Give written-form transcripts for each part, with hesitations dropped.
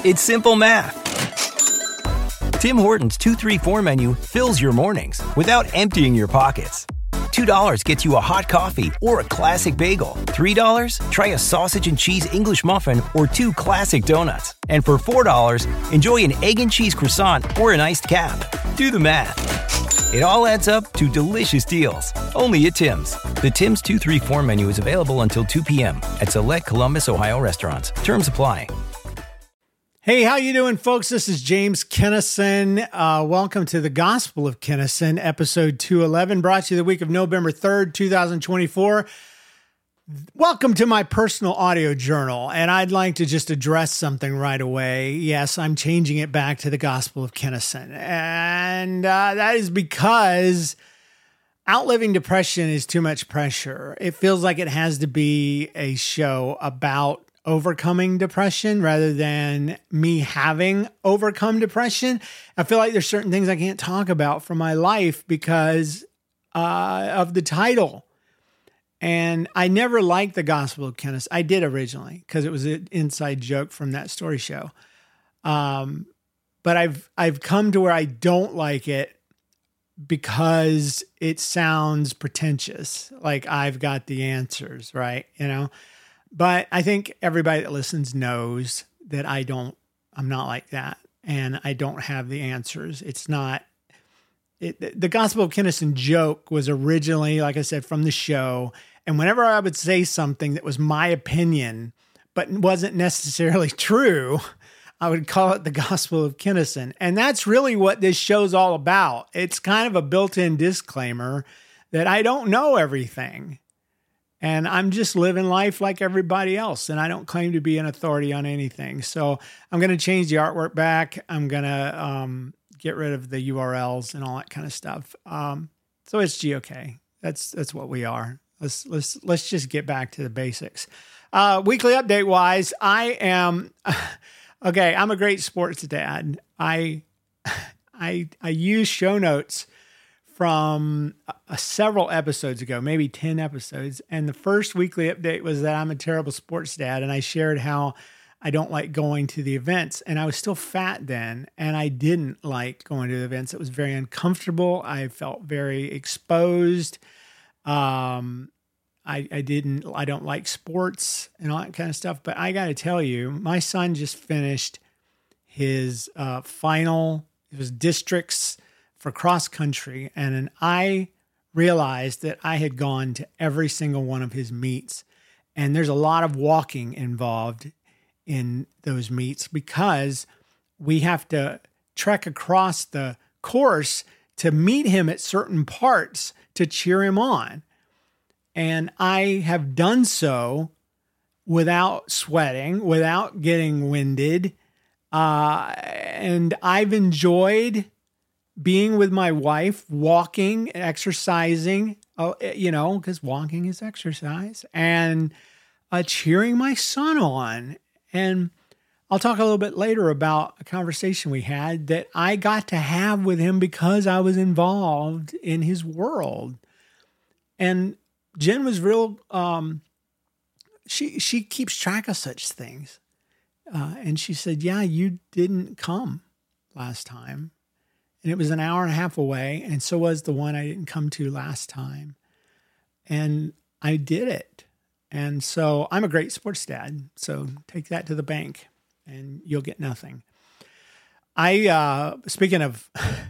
It's simple math. Tim Hortons 2-3-4 menu fills your mornings without emptying your pockets. $2 gets you a hot coffee or a classic bagel. $3, try a sausage and cheese English muffin or 2 classic donuts. And for $4, enjoy an egg and cheese croissant or an iced cap. Do the math. It all adds up to delicious deals. Only at Tim's. The Tim's 2-3-4 menu is available until 2 p.m. at select Columbus, Ohio restaurants. Terms apply. Hey, how you doing, folks? This is James Kennison. Welcome to the Gospel of Kennison, episode 211, brought to you the week of November 3rd, 2024. Welcome to my personal audio journal, and I'd like to just address something right away. Yes, I'm changing it back to the Gospel of Kennison, and that is because outliving depression is too much pressure. It feels like it has to be a show about overcoming depression rather than me having overcome depression. I feel like there's certain things I can't talk about from my life because of the title. And I never liked the Gospel of Kennison. I did originally because it was an inside joke from that story show. But I've come to where I don't like it because it sounds pretentious, like I've got the answers, right? You know. But I think everybody that listens knows that I'm not like that. And I don't have the answers. The Gospel of Kennison joke was originally, like I said, from the show. And whenever I would say something that was my opinion, but wasn't necessarily true, I would call it the Gospel of Kennison. And that's really what this show's all about. It's kind of a built-in disclaimer that I don't know everything. And I'm just living life like everybody else. And I don't claim to be an authority on anything. So I'm going to change the artwork back. I'm going to get rid of the URLs and all that kind of stuff. So it's GOK. That's what we are. Let's just get back to the basics. Weekly update wise, I am, okay, I'm a great sports dad. I use show notes from several episodes ago, maybe 10 episodes. And the first weekly update was that I'm a terrible sports dad. And I shared how I don't like going to the events. And I was still fat then. And I didn't like going to the events. It was very uncomfortable. I felt very exposed. I don't like sports and all that kind of stuff. But I got to tell you, my son just finished his final, it was districts for cross country. And then I realized that I had gone to every single one of his meets. And there's a lot of walking involved in those meets because we have to trek across the course to meet him at certain parts to cheer him on. And I have done so without sweating, without getting winded. And I've enjoyed being with my wife, walking, exercising, because walking is exercise, and cheering my son on. And I'll talk a little bit later about a conversation we had that I got to have with him because I was involved in his world. And Jen was real, she keeps track of such things. And she said, yeah, you didn't come last time. And it was an hour and a half away. And so was the one I didn't come to last time. And I did it. And so I'm a great sports dad. So take that to the bank and you'll get nothing. Speaking of,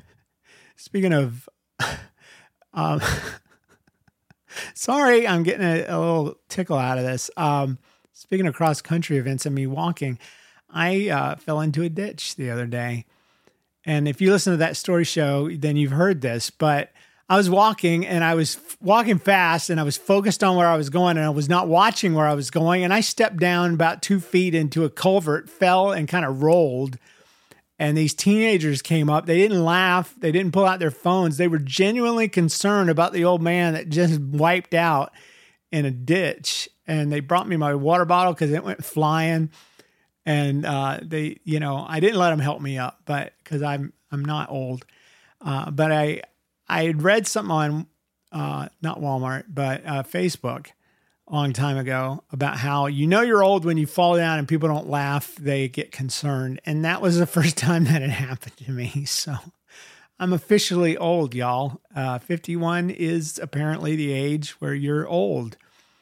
sorry, I'm getting a little tickle out of this. Speaking of cross-country events and me walking, I fell into a ditch the other day. And if you listen to that story show, then you've heard this. But I was walking and I was walking fast and I was focused on where I was going and I was not watching where I was going. And I stepped down about 2 feet into a culvert, fell and kind of rolled. And these teenagers came up. They didn't laugh. They didn't pull out their phones. They were genuinely concerned about the old man that just wiped out in a ditch. And they brought me my water bottle because it went flying. And I didn't let them help me up, but because I'm not old. But I had read something on not Walmart, but Facebook a long time ago about how you're old when you fall down and people don't laugh, they get concerned. And that was the first time that it happened to me. So I'm officially old, y'all. 51 is apparently the age where you're old.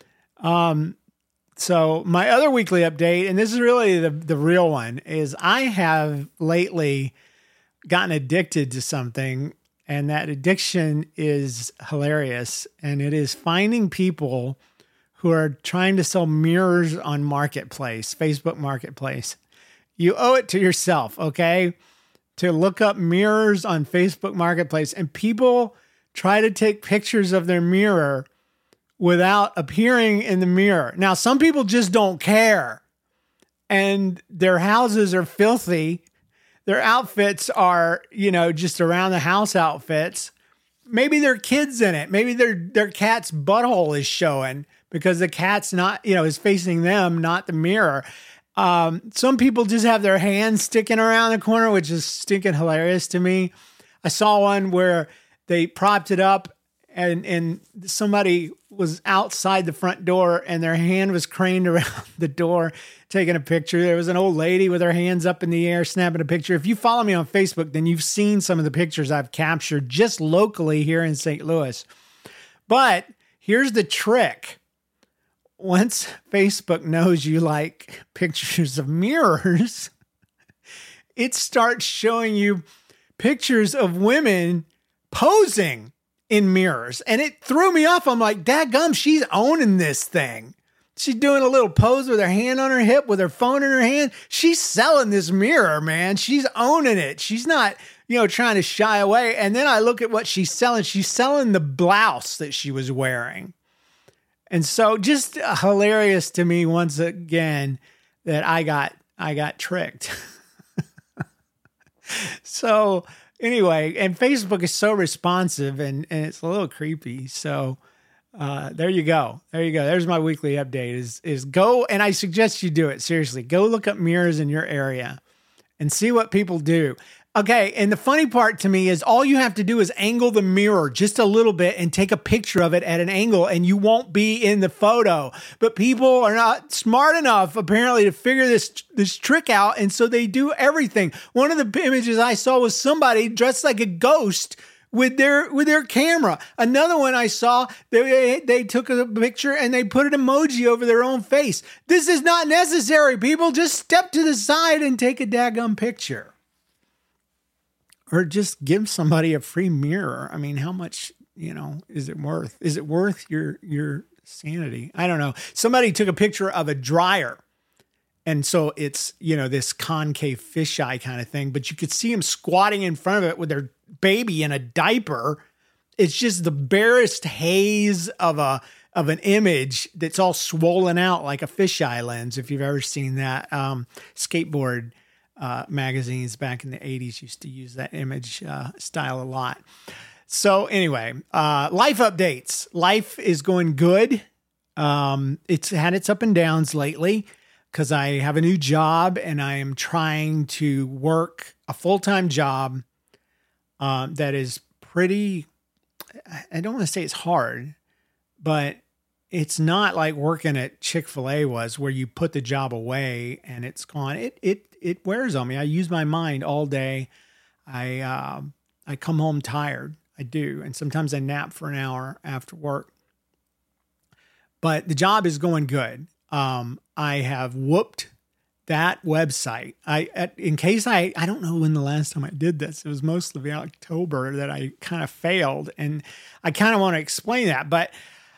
So my other weekly update, and this is really the real one, is I have lately gotten addicted to something, and that addiction is hilarious. And it is finding people who are trying to sell mirrors on Marketplace, Facebook Marketplace. You owe it to yourself, okay, to look up mirrors on Facebook Marketplace. And people try to take pictures of their mirror without appearing in the mirror. Now, some people just don't care, and their houses are filthy. Their outfits are, just around the house outfits. Maybe their kid's in it. Maybe their cat's butthole is showing because the cat's not, is facing them, not the mirror. Some people just have their hands sticking around the corner, which is stinking hilarious to me. I saw one where they propped it up and somebody was outside the front door and their hand was craned around the door taking a picture. There was an old lady with her hands up in the air snapping a picture. If you follow me on Facebook, then you've seen some of the pictures I've captured just locally here in St. Louis. But here's the trick. Once Facebook knows you like pictures of mirrors, it starts showing you pictures of women posing in mirrors. And it threw me off. I'm like, dadgum, she's owning this thing. She's doing a little pose with her hand on her hip, with her phone in her hand. She's selling this mirror, man. She's owning it. She's not, trying to shy away. And then I look at what she's selling. She's selling the blouse that she was wearing. And so just hilarious to me once again that I got tricked. So anyway, and Facebook is so responsive and it's a little creepy. So there you go. There's my weekly update is go. And I suggest you do it. Seriously, go look up mirrors in your area and see what people do. Okay. And the funny part to me is all you have to do is angle the mirror just a little bit and take a picture of it at an angle and you won't be in the photo. But people are not smart enough apparently to figure this trick out. And so they do everything. One of the images I saw was somebody dressed like a ghost with their camera. Another one I saw, they took a picture and they put an emoji over their own face. This is not necessary, people. Just step to the side and take a daggum picture. Or just give somebody a free mirror. I mean, how much, is it worth? Is it worth your sanity? I don't know. Somebody took a picture of a dryer. And so it's, this concave fisheye kind of thing, but you could see them squatting in front of it with their baby in a diaper. It's just the barest haze of an image that's all swollen out like a fisheye lens. If you've ever seen that, skateboard magazines back in the 80s used to use that image style a lot. So anyway, life updates. Life is going good. It's had its up and downs lately because I have a new job and I am trying to work a full-time job that is pretty, I don't want to say it's hard, but it's not like working at Chick-fil-A was where you put the job away and it's gone. It wears on me. I use my mind all day. I come home tired. I do. And sometimes I nap for an hour after work. But the job is going good. I have whooped that website. In case I don't know when the last time I did this. It was mostly October that I kind of failed. And I kind of want to explain that. But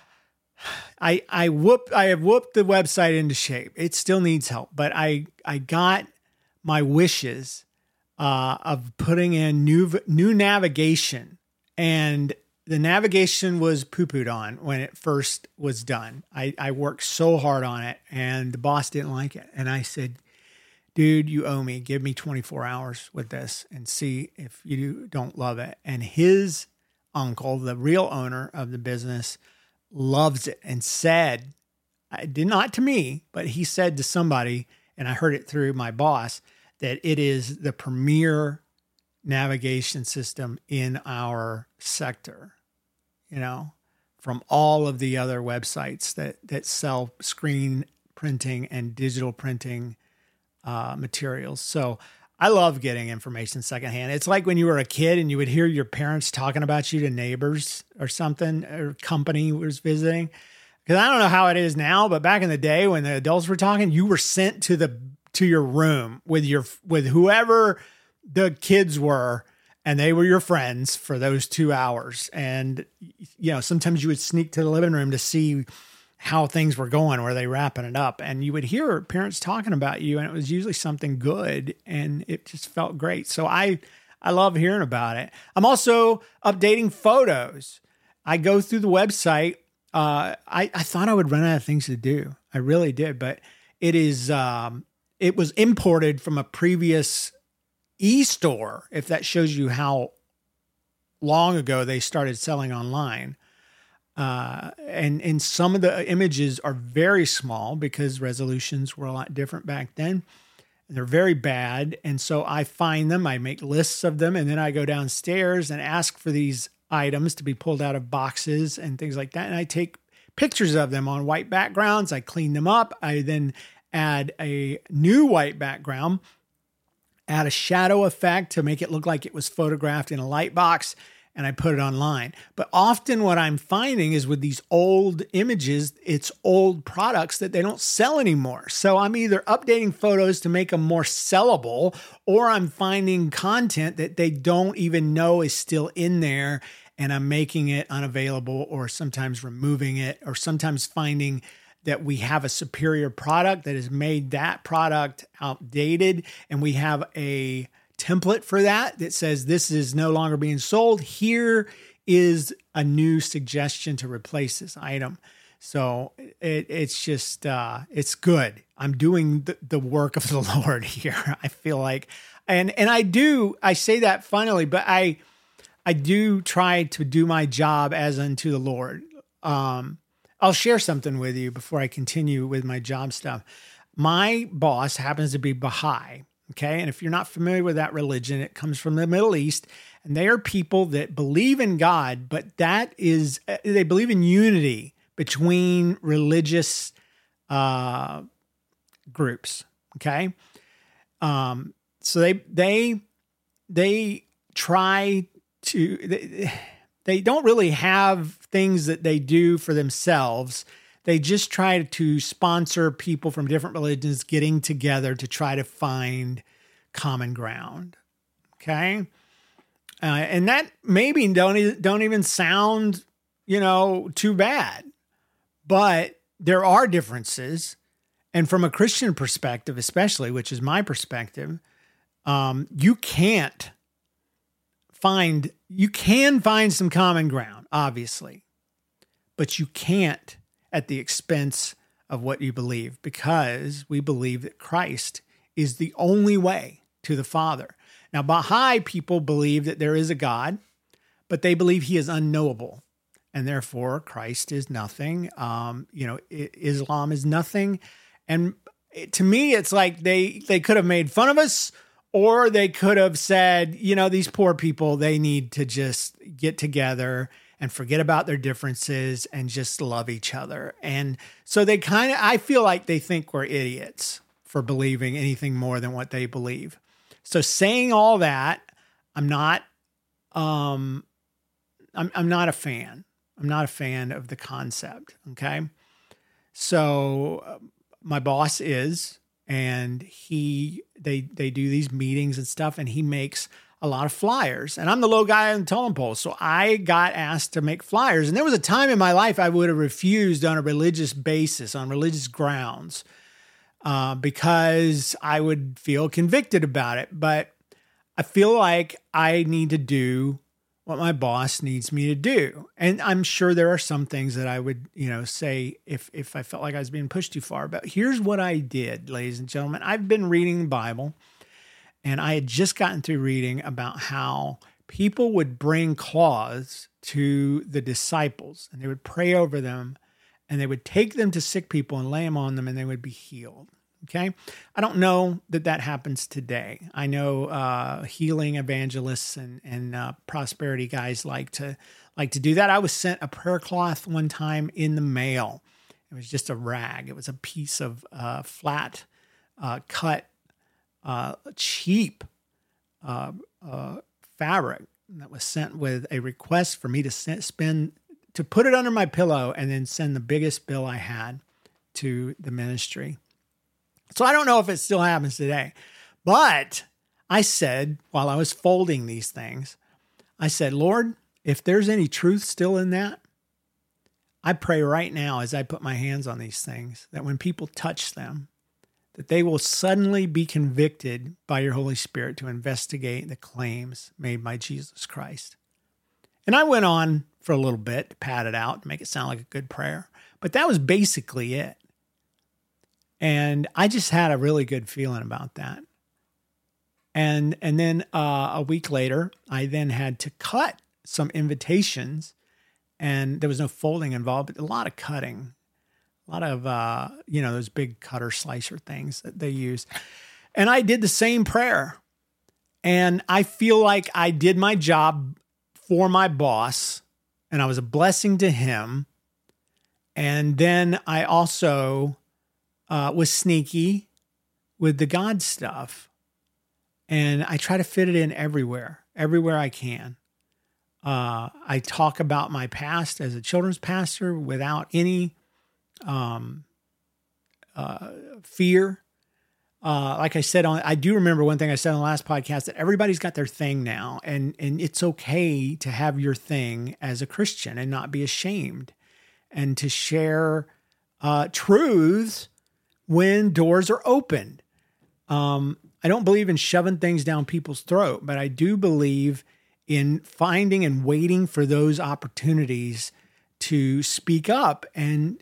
I have whooped the website into shape. It still needs help. But I got my wishes of putting in new navigation, and the navigation was poo-pooed on when it first was done. I worked so hard on it and the boss didn't like it. And I said, dude, you owe me. Give me 24 hours with this and see if you don't love it. And his uncle, the real owner of the business, loves it and said, not to me, but he said to somebody, and I heard it through my boss, that it is the premier navigation system in our sector. from all of the other websites that sell screen printing and digital printing materials. So I love getting information secondhand. It's like when you were a kid and you would hear your parents talking about you to neighbors or something, or company was visiting. Because I don't know how it is now, but back in the day when the adults were talking, you were sent to your room with whoever the kids were, and they were your friends for those 2 hours. And sometimes you would sneak to the living room to see how things were going, were they wrapping it up? And you would hear parents talking about you, and it was usually something good, and it just felt great. So I love hearing about it. I'm also updating photos. I go through the website. I thought I would run out of things to do. I really did, but it was imported from a previous e-store, if that shows you how long ago they started selling online. And some of the images are very small because resolutions were a lot different back then. They're very bad. And so I find them, I make lists of them, and then I go downstairs and ask for these items to be pulled out of boxes and things like that. And I take pictures of them on white backgrounds. I clean them up. I then add a new white background, add a shadow effect to make it look like it was photographed in a light box, and I put it online. But often what I'm finding is with these old images, it's old products that they don't sell anymore. So I'm either updating photos to make them more sellable, or I'm finding content that they don't even know is still in there, and I'm making it unavailable, or sometimes removing it, or sometimes finding that we have a superior product that has made that product outdated, and we have a template for that says this is no longer being sold. Here is a new suggestion to replace this item. So it's just, it's good. I'm doing the work of the Lord here. I feel like, and I say that funnily, but I do try to do my job as unto the Lord. I'll share something with you before I continue with my job stuff. My boss happens to be Baha'i. Okay. And if you're not familiar with that religion, it comes from the Middle East, and they are people that believe in God, but they believe in unity between religious groups. Okay. So they try to, they don't really have things that they do for themselves. They just try to sponsor people from different religions getting together to try to find common ground. Okay. And that maybe don't even sound, too bad, but there are differences. And from a Christian perspective, especially, which is my perspective, you can find some common ground, obviously, but you can't at the expense of what you believe, because we believe that Christ is the only way to the Father. Now, Baha'i people believe that there is a God, but they believe he is unknowable, and therefore Christ is nothing. Islam is nothing. And to me, it's like they could have made fun of us, or they could have said, these poor people, they need to just get together and forget about their differences and just love each other. And so I feel like they think we're idiots for believing anything more than what they believe. So saying all that, I'm not a fan. I'm not a fan of the concept. Okay. So my boss is, and they do these meetings and stuff, and he makes a lot of flyers, and I'm the low guy on the totem pole. So I got asked to make flyers. And there was a time in my life I would have refused on a religious basis, on religious grounds, because I would feel convicted about it. But I feel like I need to do what my boss needs me to do. And I'm sure there are some things that I would, say if I felt like I was being pushed too far. But here's what I did, ladies and gentlemen. I've been reading the Bible, and I had just gotten through reading about how people would bring cloths to the disciples, and they would pray over them, and they would take them to sick people and lay them on them, and they would be healed. Okay. I don't know that happens today. I know healing evangelists and prosperity guys like to do that. I was sent a prayer cloth one time in the mail. It was just a rag. It was a piece of flat cut cheap fabric that was sent with a request for me to put it under my pillow and then send the biggest bill I had to the ministry. So I don't know if it still happens today, but I said, while I was folding these things, I said, Lord, if there's any truth still in that, I pray right now as I put my hands on these things, that when people touch them, that they will suddenly be convicted by your Holy Spirit to investigate the claims made by Jesus Christ. And I went on for a little bit to pad it out, to make it sound like a good prayer, but that was basically it. And I just had a really good feeling about that. And then a week later, I then had to cut some invitations, and there was no folding involved, but a lot of cutting, a lot of, those big cutter slicer things that they use. And I did the same prayer. And I feel like I did my job for my boss, and I was a blessing to him. And then I also was sneaky with the God stuff. And I try to fit it in everywhere I can. I talk about my past as a children's pastor without any fear. Like I said, I do remember one thing I said on the last podcast, that everybody's got their thing now, and it's okay to have your thing as a Christian and not be ashamed, and to share truths when doors are opened. I don't believe in shoving things down people's throat, but I do believe in finding and waiting for those opportunities to speak up and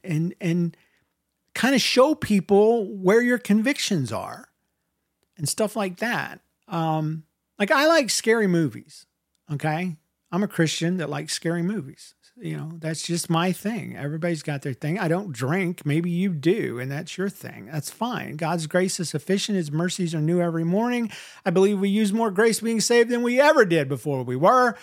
kind of show people where your convictions are and stuff like that. Like, I like scary movies. Okay. I'm a Christian that likes scary movies. You know, that's just my thing. Everybody's got their thing. I don't drink. Maybe you do, and that's your thing. That's fine. God's grace is sufficient. His mercies are new every morning. I believe we use more grace being saved than we ever did before we were.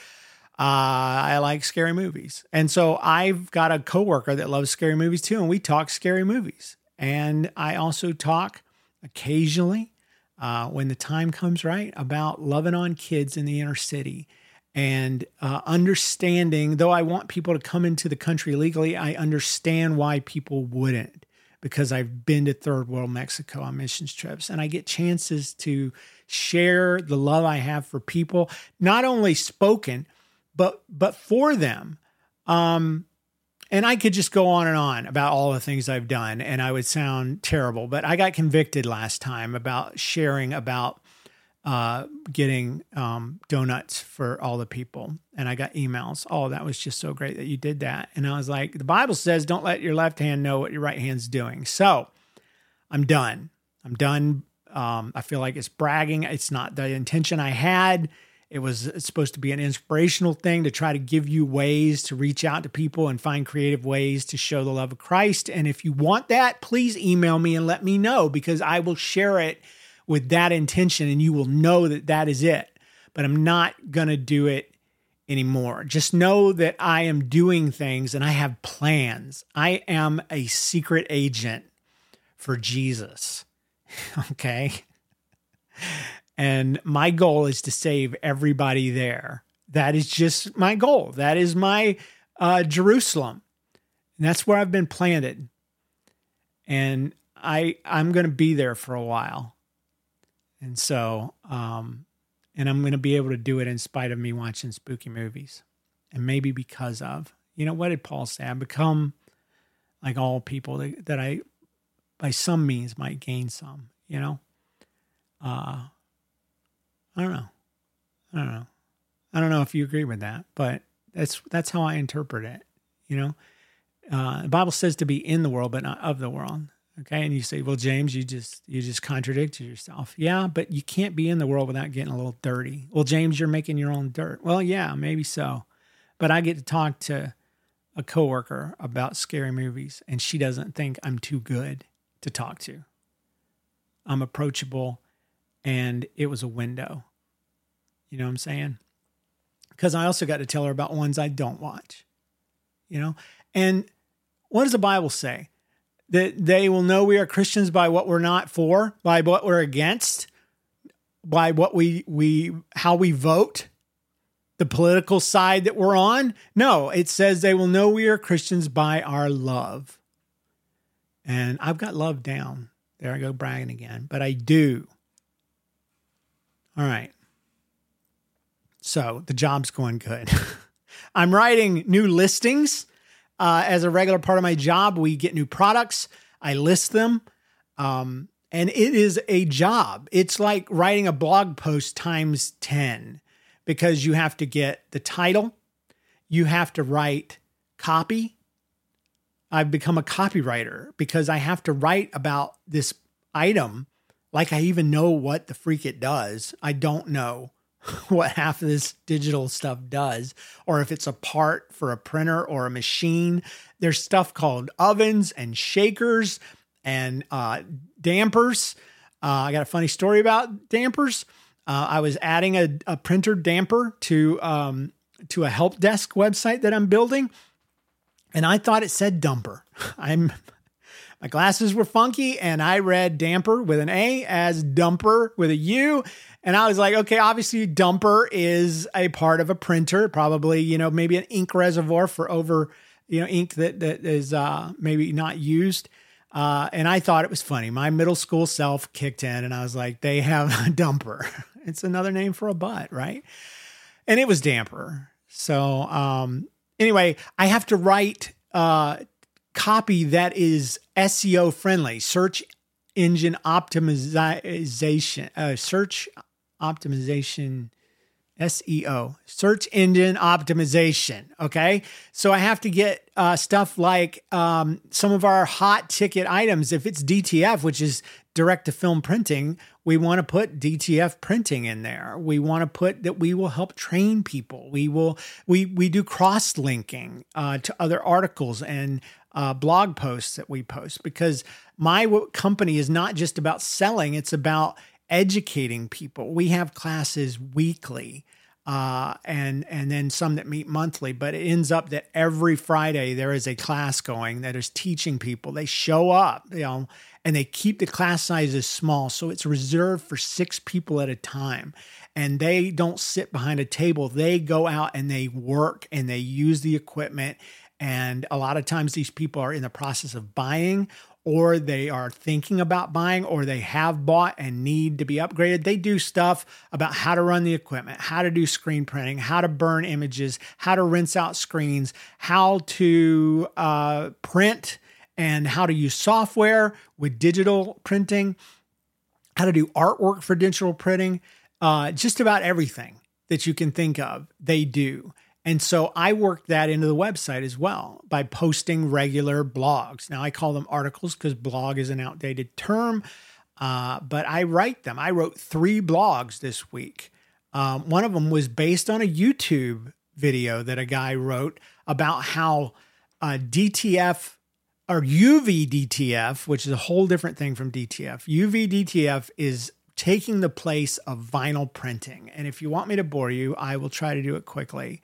I like scary movies. And so I've got a coworker that loves scary movies too, and we talk scary movies. And I also talk occasionally, when the time comes right, about loving on kids in the inner city. And understanding, though I want people to come into the country legally, I understand why people wouldn't, because I've been to third world Mexico on missions trips, and I get chances to share the love I have for people, not only spoken, but for them. And I could just go on and on about all the things I've done, and I would sound terrible, but I got convicted last time about sharing about getting donuts for all the people. And I got emails. Oh, that was just so great that you did that. And I was like, the Bible says, don't let your left hand know what your right hand's doing. So I'm done. I feel like it's bragging. It's not the intention I had. It's supposed to be an inspirational thing to try to give you ways to reach out to people and find creative ways to show the love of Christ. And if you want that, please email me and let me know, because I will share it with that intention, and you will know that is it. But I'm not going to do it anymore. Just know that I am doing things and I have plans. I am a secret agent for Jesus. Okay. And my goal is to save everybody there. That is just my goal. That is my Jerusalem. And that's where I've been planted. And I'm going to be there for a while. And so, and I'm going to be able to do it in spite of me watching spooky movies. And maybe because of, what did Paul say? I become like all people that I, by some means, might gain some, I don't know. I don't know if you agree with that, but that's how I interpret it. The Bible says to be in the world, but not of the world. Okay. And you say, well, James, you just contradicted yourself. Yeah, but you can't be in the world without getting a little dirty. Well, James, you're making your own dirt. Well, yeah, maybe so. But I get to talk to a coworker about scary movies, and she doesn't think I'm too good to talk to. I'm approachable, and it was a window. You know what I'm saying? Because I also got to tell her about ones I don't watch, you know? And what does the Bible say? That they will know we are Christians by what we're not for, by what we're against, by what how we vote, the political side that we're on. No, it says they will know we are Christians by our love. And I've got love down. There I go bragging again, but I do. All right. So the job's going good. I'm writing new listings. As a regular part of my job, we get new products. I list them. And it is a job. It's like writing a blog post times 10 because you have to get the title. You have to write copy. I've become a copywriter because I have to write about this item like I even know what the freak it does. I don't know what half of this digital stuff does, or if it's a part for a printer or a machine. There's stuff called ovens and shakers and dampers. I got a funny story about dampers. I was adding a printer damper to a help desk website that I'm building, and I thought it said dumper. My glasses were funky, and I read damper with an A as dumper with a U. And I was like, okay, obviously dumper is a part of a printer, probably, maybe an ink reservoir for ink that is maybe not used. And I thought it was funny. My middle school self kicked in, and I was like, they have a dumper. It's another name for a butt, right? And it was damper. So anyway, I have to write copy that is SEO friendly, search engine optimization, SEO, search engine optimization. Okay. So I have to get stuff like some of our hot ticket items. If it's DTF, which is direct to film printing, we want to put DTF printing in there. We want to put that we will help train people. We do cross linking to other articles and blog posts that we post, because my company is not just about selling. It's about educating people. We have classes weekly, and then some that meet monthly, but it ends up that every Friday there is a class going that is teaching people. They show up, and they keep the class sizes small. So it's reserved for 6 people at a time, and they don't sit behind a table. They go out and they work and they use the equipment. And a lot of times these people are in the process of buying, or they are thinking about buying, or they have bought and need to be upgraded. They do stuff about how to run the equipment, how to do screen printing, how to burn images, how to rinse out screens, how to print, and how to use software with digital printing, how to do artwork for digital printing, just about everything that you can think of, they do. And so I work that into the website as well by posting regular blogs. Now I call them articles because blog is an outdated term, but I write them. I wrote 3 blogs this week. One of them was based on a YouTube video that a guy wrote about how DTF or UV DTF, which is a whole different thing from DTF. UV DTF is taking the place of vinyl printing. And if you want me to bore you, I will try to do it quickly.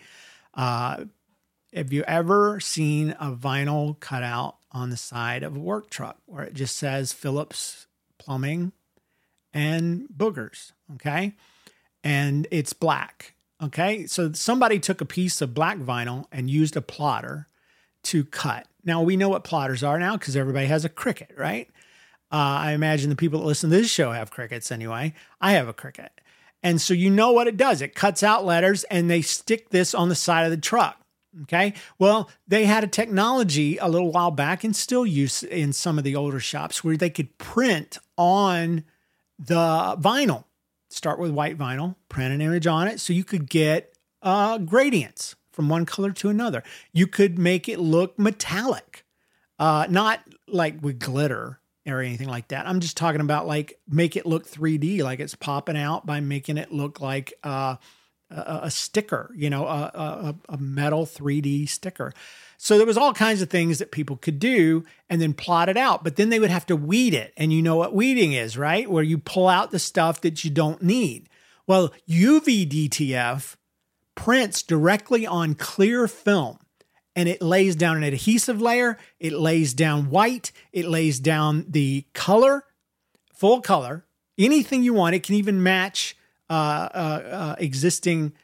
Have you ever seen a vinyl cutout on the side of a work truck where it just says Phillips Plumbing and boogers? Okay. And it's black. Okay. So somebody took a piece of black vinyl and used a plotter to cut. Now we know what plotters are now because everybody has a Cricut, right? I imagine the people that listen to this show have Cricuts anyway. I have a Cricut. And so you know what it does. It cuts out letters and they stick this on the side of the truck. Okay. Well, they had a technology a little while back and still use in some of the older shops where they could print on the vinyl. Start with white vinyl, print an image on it so you could get gradients from one color to another. You could make it look metallic, not like with glitter or anything like that. I'm just talking about like make it look 3D, like it's popping out by making it look like a sticker, a metal 3D sticker. So there was all kinds of things that people could do and then plot it out. But then they would have to weed it. And you know what weeding is, right? Where you pull out the stuff that you don't need. Well, UV DTF prints directly on clear film. And it lays down an adhesive layer. It lays down white. It lays down the color, full color, anything you want. It can even match existing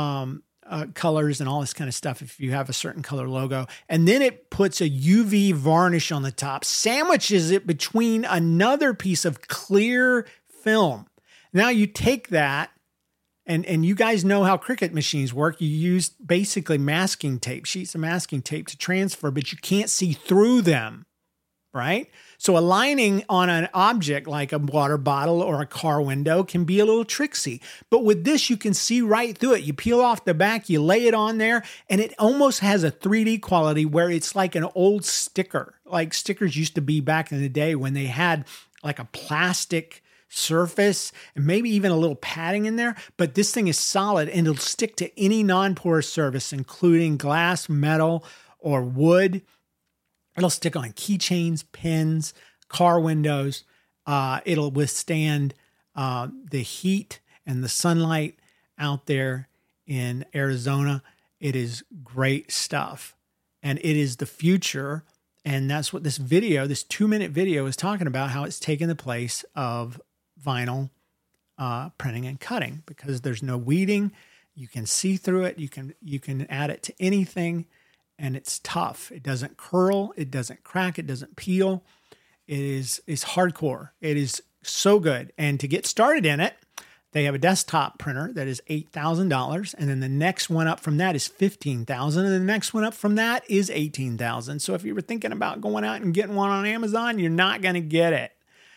colors and all this kind of stuff if you have a certain color logo. And then it puts a UV varnish on the top, sandwiches it between another piece of clear film. Now you take that, and you guys know how Cricut machines work. You use basically masking tape, sheets of masking tape to transfer, but you can't see through them, right? So aligning on an object like a water bottle or a car window can be a little tricksy. But with this, you can see right through it. You peel off the back, you lay it on there, and it almost has a 3D quality where it's like an old sticker, like stickers used to be back in the day when they had like a plastic surface and maybe even a little padding in there. But this thing is solid and it'll stick to any non-porous surface, including glass, metal, or wood. It'll stick on keychains, pins, car windows. It'll withstand the heat and the sunlight out there in Arizona. It is great stuff. And it is the future. And that's what this video, this 2-minute video, is talking about, how it's taken the place of vinyl printing and cutting, because there's no weeding. You can see through it. You can add it to anything. And it's tough. It doesn't curl. It doesn't crack. It doesn't peel. It's hardcore. It is so good. And to get started in it, they have a desktop printer that is $8,000. And then the next one up from that is $15,000. And the next one up from that is $18,000. So if you were thinking about going out and getting one on Amazon, you're not going to get it.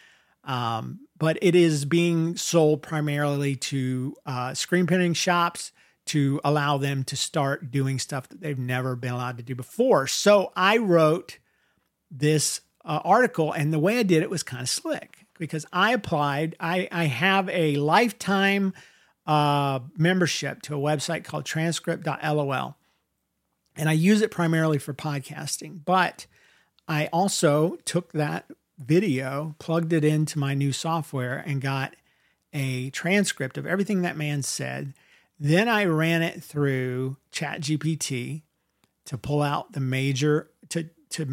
But it is being sold primarily to screen printing shops, to allow them to start doing stuff that they've never been allowed to do before. So I wrote this article, and the way I did it was kind of slick, because I applied. I have a lifetime membership to a website called transcript.lol, and I use it primarily for podcasting. But I also took that video, plugged it into my new software, and got a transcript of everything that man said. Then I ran it through ChatGPT to pull out the major, to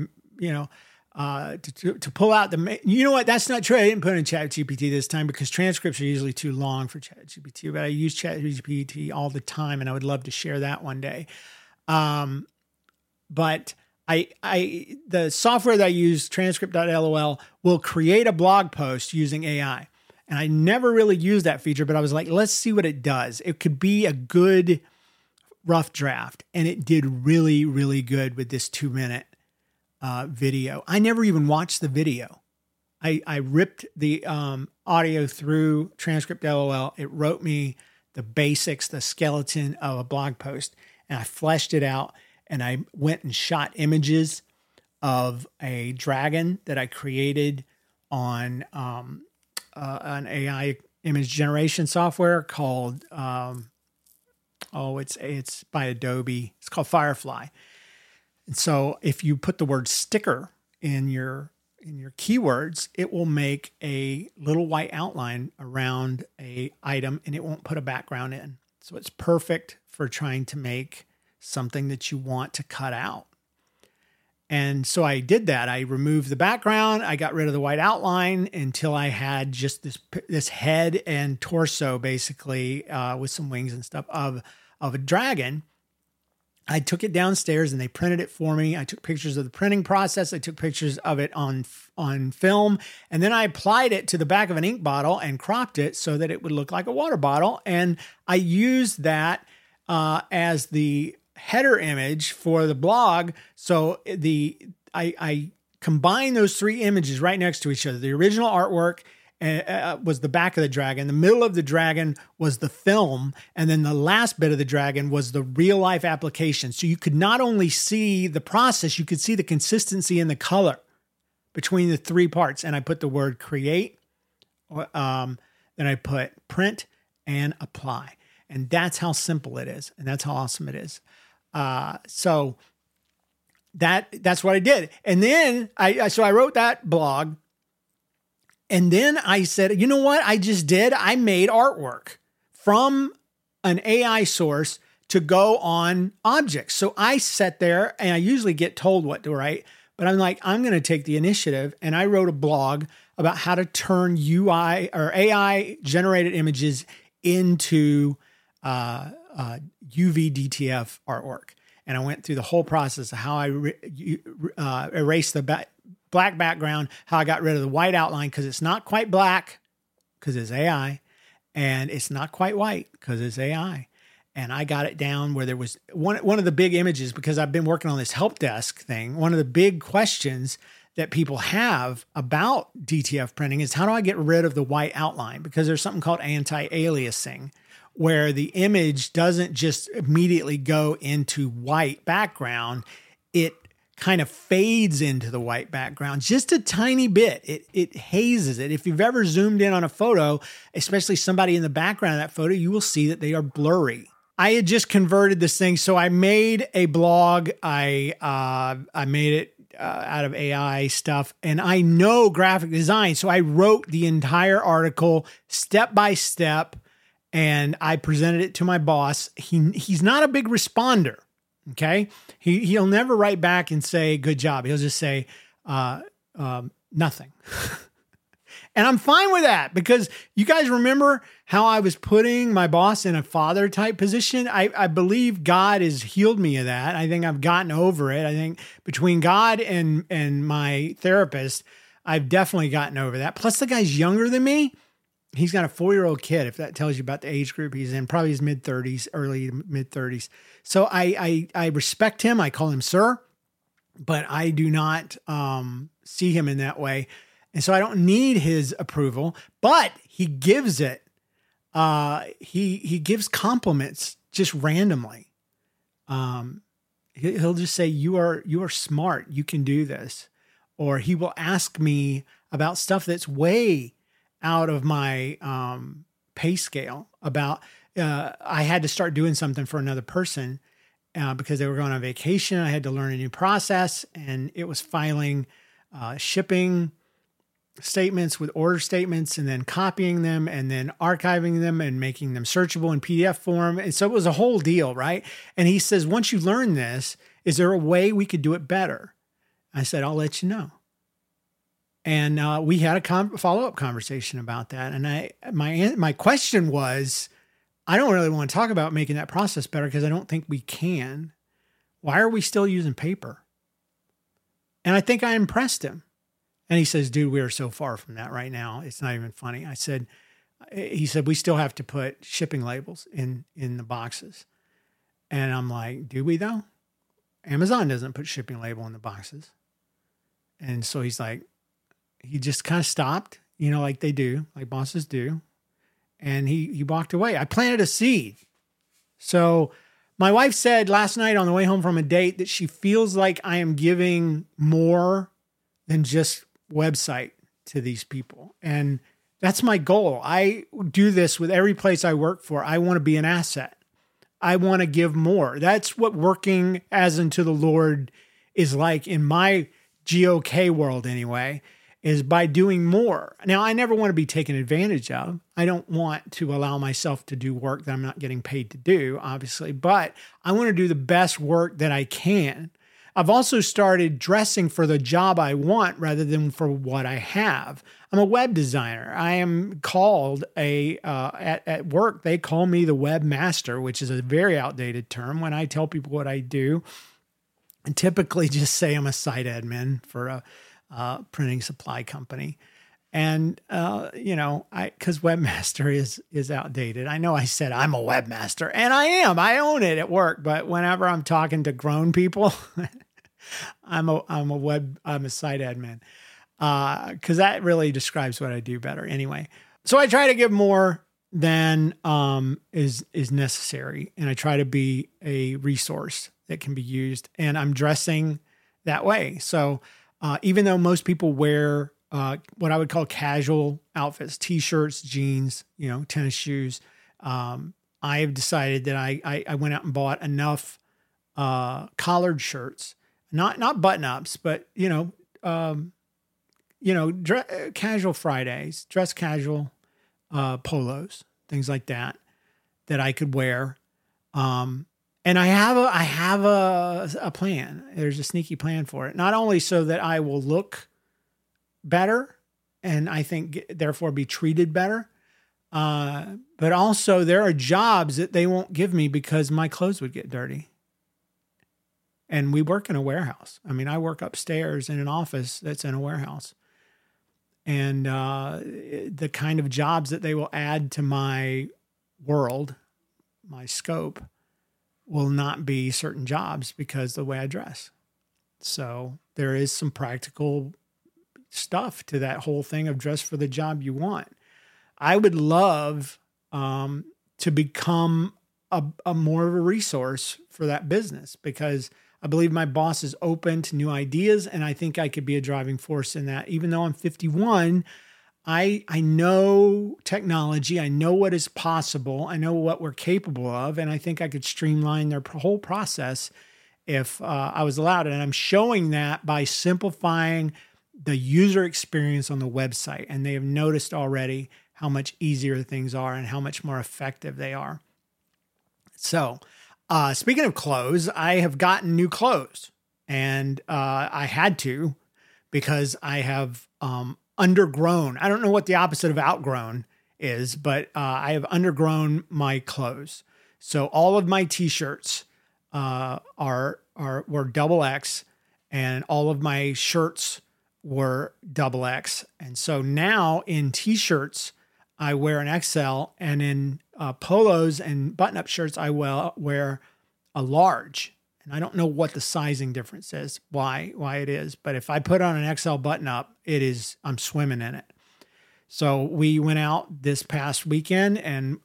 pull out the, you know what? That's not true. I didn't put it in ChatGPT this time because transcripts are usually too long for ChatGPT, but I use ChatGPT all the time, and I would love to share that one day. But the software that I use, transcript.lol, will create a blog post using AI. And I never really used that feature, but I was like, let's see what it does. It could be a good rough draft. And it did really, really good with this 2-minute video. I never even watched the video. I ripped the audio through transcript.lol. It wrote me the basics, the skeleton of a blog post, and I fleshed it out. And I went and shot images of a dragon that I created on an AI image generation software called, it's by Adobe. It's called Firefly. And so if you put the word sticker in your keywords, it will make a little white outline around a item, and it won't put a background in. So it's perfect for trying to make something that you want to cut out. And so I did that. I removed the background. I got rid of the white outline until I had just this head and torso, basically, with some wings and stuff of a dragon. I took it downstairs and they printed it for me. I took pictures of the printing process. I took pictures of it on film. And then I applied it to the back of an ink bottle and cropped it so that it would look like a water bottle. And I used that as the header image for the blog. So I combined those 3 images right next to each other. The original artwork was the back of the dragon. The middle of the dragon was the film. And then the last bit of the dragon was the real life application. So you could not only see the process, you could see the consistency and the color between the 3 parts. And I put the word create, then I put print and apply. And that's how simple it is. And that's how awesome it is. So that's what I did. And then I wrote that blog. And then I said, you know what I just did? I made artwork from an AI source to go on objects. So I sat there, and I usually get told what to write, but I'm like, I'm going to take the initiative. And I wrote a blog about how to turn UI or AI generated images into UV DTF artwork. And I went through the whole process of how I erased the black background, how I got rid of the white outline because it's not quite black because it's AI, and it's not quite white because it's AI. And I got it down where there was one of the big images, because I've been working on this help desk thing. One of the big questions that people have about DTF printing is, how do I get rid of the white outline? Because there's something called anti-aliasing, where the image doesn't just immediately go into white background. It kind of fades into the white background just a tiny bit. It hazes it. If you've ever zoomed in on a photo, especially somebody in the background of that photo, you will see that they are blurry. I had just converted this thing. So I made a blog. I made it out of AI stuff, and I know graphic design. So I wrote the entire article step by step, and I presented it to my boss. He's not a big responder. Okay. He'll never write back and say, good job. He'll just say, nothing. And I'm fine with that, because you guys remember how I was putting my boss in a father type position. I believe God has healed me of that. I think I've gotten over it. I think between God and my therapist, I've definitely gotten over that. Plus the guy's younger than me. He's got a 4-year-old kid, if that tells you about the age group he's in, probably his mid-30s, early to mid-30s. So I respect him. I call him sir, but I do not see him in that way. And so I don't need his approval, but he gives it. He gives compliments just randomly. He'll just say, you are smart. You can do this. Or he will ask me about stuff that's way out of my pay scale. About I had to start doing something for another person because they were going on vacation. I had to learn a new process, and it was filing shipping statements with order statements, and then copying them, and then archiving them and making them searchable in PDF form. And so it was a whole deal, right? And he says, once you learn this, is there a way we could do it better? I said, I'll let you know. And we had a follow-up conversation about that. And my question was, I don't really want to talk about making that process better because I don't think we can. Why are we still using paper? And I think I impressed him. And he says, dude, we are so far from that right now. It's not even funny. He said, we still have to put shipping labels in the boxes. And I'm like, do we though? Amazon doesn't put shipping label in the boxes. And so he's like, he just kind of stopped, like they do, like bosses do. And he walked away. I planted a seed. So my wife said last night on the way home from a date that she feels like I am giving more than just website to these people. And that's my goal. I do this with every place I work for. I want to be an asset. I want to give more. That's what working as unto the Lord is like in my GOK world anyway, is by doing more. Now, I never want to be taken advantage of. I don't want to allow myself to do work that I'm not getting paid to do, obviously, but I want to do the best work that I can. I've also started dressing for the job I want rather than for what I have. I'm a web designer. I am called at work, they call me the webmaster, which is a very outdated term. When I tell people what I do, I typically just say I'm a site admin for a printing supply company. And, because webmaster is outdated. I know I said I'm a webmaster, and I am. I own it at work. But whenever I'm talking to grown people, I'm a site admin. Because that really describes what I do better. Anyway, so I try to give more than is necessary, and I try to be a resource that can be used. And I'm dressing that way. So even though most people wear what I would call casual outfits, t-shirts, jeans, tennis shoes. I've decided that I went out and bought enough collared shirts, not button ups, but casual Fridays, dress casual, polos, things like that I could wear. And I have a plan. There's a sneaky plan for it. Not only so that I will look better and I think therefore be treated better, but also there are jobs that they won't give me because my clothes would get dirty. And we work in a warehouse. I mean, I work upstairs in an office that's in a warehouse. And the kind of jobs that they will add to my world, my scope, will not be certain jobs because the way I dress. So there is some practical stuff to that whole thing of dress for the job you want. I would love to become a more of a resource for that business because I believe my boss is open to new ideas, and I think I could be a driving force in that. Even though I'm 51, I know technology. I know what is possible. I know what we're capable of, and I think I could streamline their whole process if I was allowed. And I'm showing that by simplifying the user experience on the website. And they have noticed already how much easier things are and how much more effective they are. So, speaking of clothes, I have gotten new clothes, and I had to because I have undergrown. I don't know what the opposite of outgrown is, but I have undergrown my clothes. So all of my t-shirts were double X, and all of my shirts were double X. And so now in t-shirts, I wear an XL, and in polos and button-up shirts, I wear a large. And I don't know what the sizing difference is, why it is. But if I put on an XL button-up, I'm swimming in it. So we went out this past weekend, and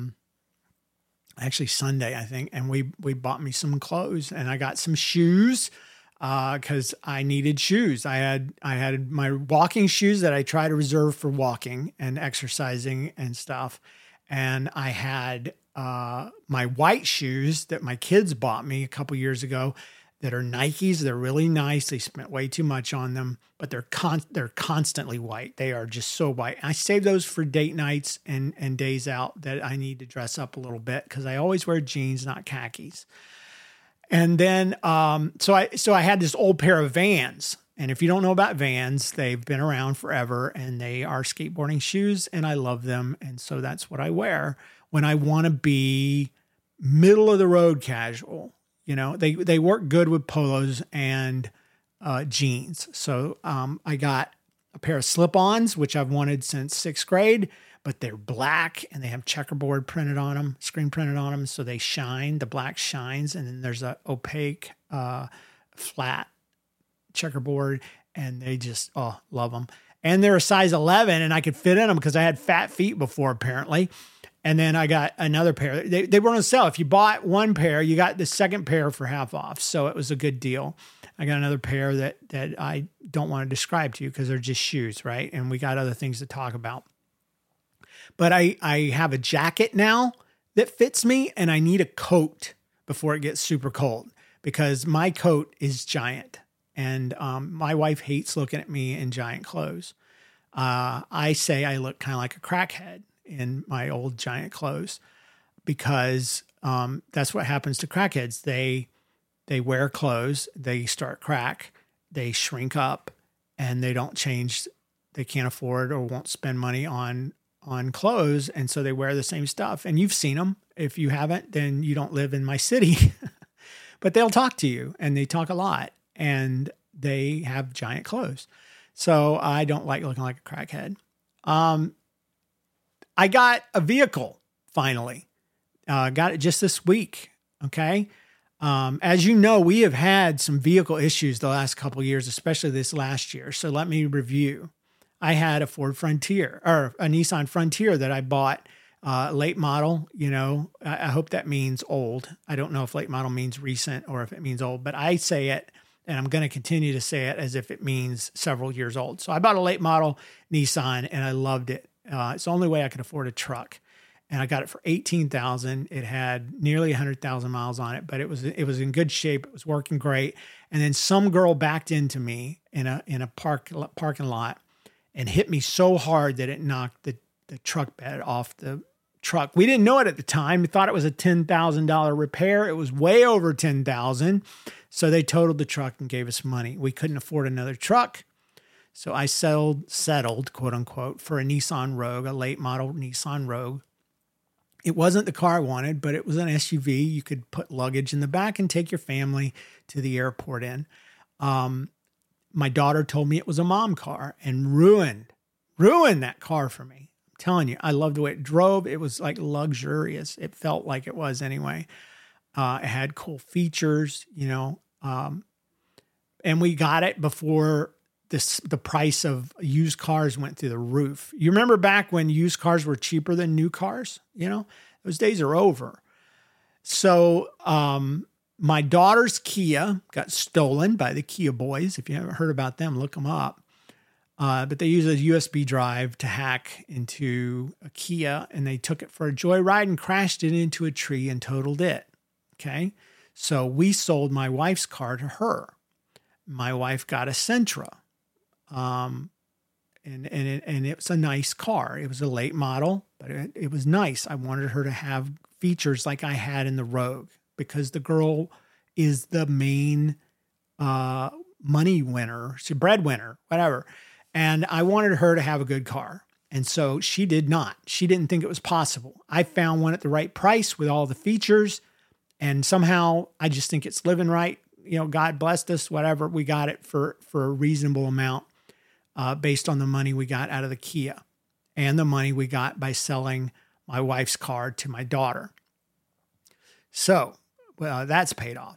actually Sunday, I think, and we bought me some clothes, and I got some shoes because I needed shoes. I had my walking shoes that I try to reserve for walking and exercising and stuff. And I had my white shoes that my kids bought me a couple years ago that are Nikes. They're really nice. They spent way too much on them, but they're constantly white. They are just so white. I save those for date nights and days out that I need to dress up a little bit because I always wear jeans, not khakis. And then, so I had this old pair of Vans. And if you don't know about Vans, they've been around forever, and they are skateboarding shoes, and I love them. And so that's what I wear when I want to be middle of the road casual. You know, they work good with polos and jeans. So I got a pair of slip-ons, which I've wanted since 6th grade, but they're black and they have checkerboard printed on them, screen printed on them. So they shine, the black shines. And then there's a opaque, flat checkerboard, and they just, love them. And they're a size 11, and I could fit in them because I had fat feet before, apparently. And then I got another pair. They were on sale. If you bought one pair, you got the second pair for half off. So it was a good deal. I got another pair that I don't want to describe to you because they're just shoes, right? And we got other things to talk about. But I have a jacket now that fits me, and I need a coat before it gets super cold because my coat is giant. And my wife hates looking at me in giant clothes. I say I look kind of like a crackhead in my old giant clothes because that's what happens to crackheads. They wear clothes, they start crack, they shrink up, and they don't change. They can't afford or won't spend money on clothes, and so they wear the same stuff. And you've seen them. If you haven't, then you don't live in my city. But they'll talk to you, and they talk a lot. And they have giant clothes. So I don't like looking like a crackhead. I got a vehicle finally. Got it just this week. Okay. As you know, we have had some vehicle issues the last couple of years, especially this last year. So let me review. I had a Ford Frontier or a Nissan Frontier that I bought late model. You know, I hope that means old. I don't know if late model means recent or if it means old, but I say it, and I'm going to continue to say it as if it means several years old. So I bought a late model Nissan, and I loved it. It's the only way I could afford a truck. and I got it for $18,000. It had nearly 100,000 miles on it, but it was in good shape. It was working great. And then some girl backed into me in a parking lot and hit me so hard that it knocked the truck bed off the truck. We didn't know it at the time. We thought it was a $10,000 repair. It was way over $10,000. So they totaled the truck and gave us money. We couldn't afford another truck. So I settled, quote unquote, for a Nissan Rogue, a late model Nissan Rogue. It wasn't the car I wanted, but it was an SUV. You could put luggage in the back and take your family to the airport in. My daughter told me it was a mom car and ruined that car for me. I'm telling you, I loved the way it drove. It was like luxurious. It felt like it was anyway. It had cool features, and we got it before the price of used cars went through the roof. You remember back when used cars were cheaper than new cars? Those days are over. So my daughter's Kia got stolen by the Kia boys. If you haven't heard about them, look them up. But they use a USB drive to hack into a Kia, and they took it for a joyride and crashed it into a tree and totaled it. Okay. So we sold my wife's car to her. My wife got a Sentra. And it was a nice car. It was a late model, but it was nice. I wanted her to have features like I had in the Rogue because the girl is the main money winner, she's a breadwinner, whatever. And I wanted her to have a good car. And so she did not. She didn't think it was possible. I found one at the right price with all the features. And somehow I just think it's living right. God blessed us, whatever. We got it for a reasonable amount. Based on the money we got out of the Kia and the money we got by selling my wife's car to my daughter. So, that's paid off.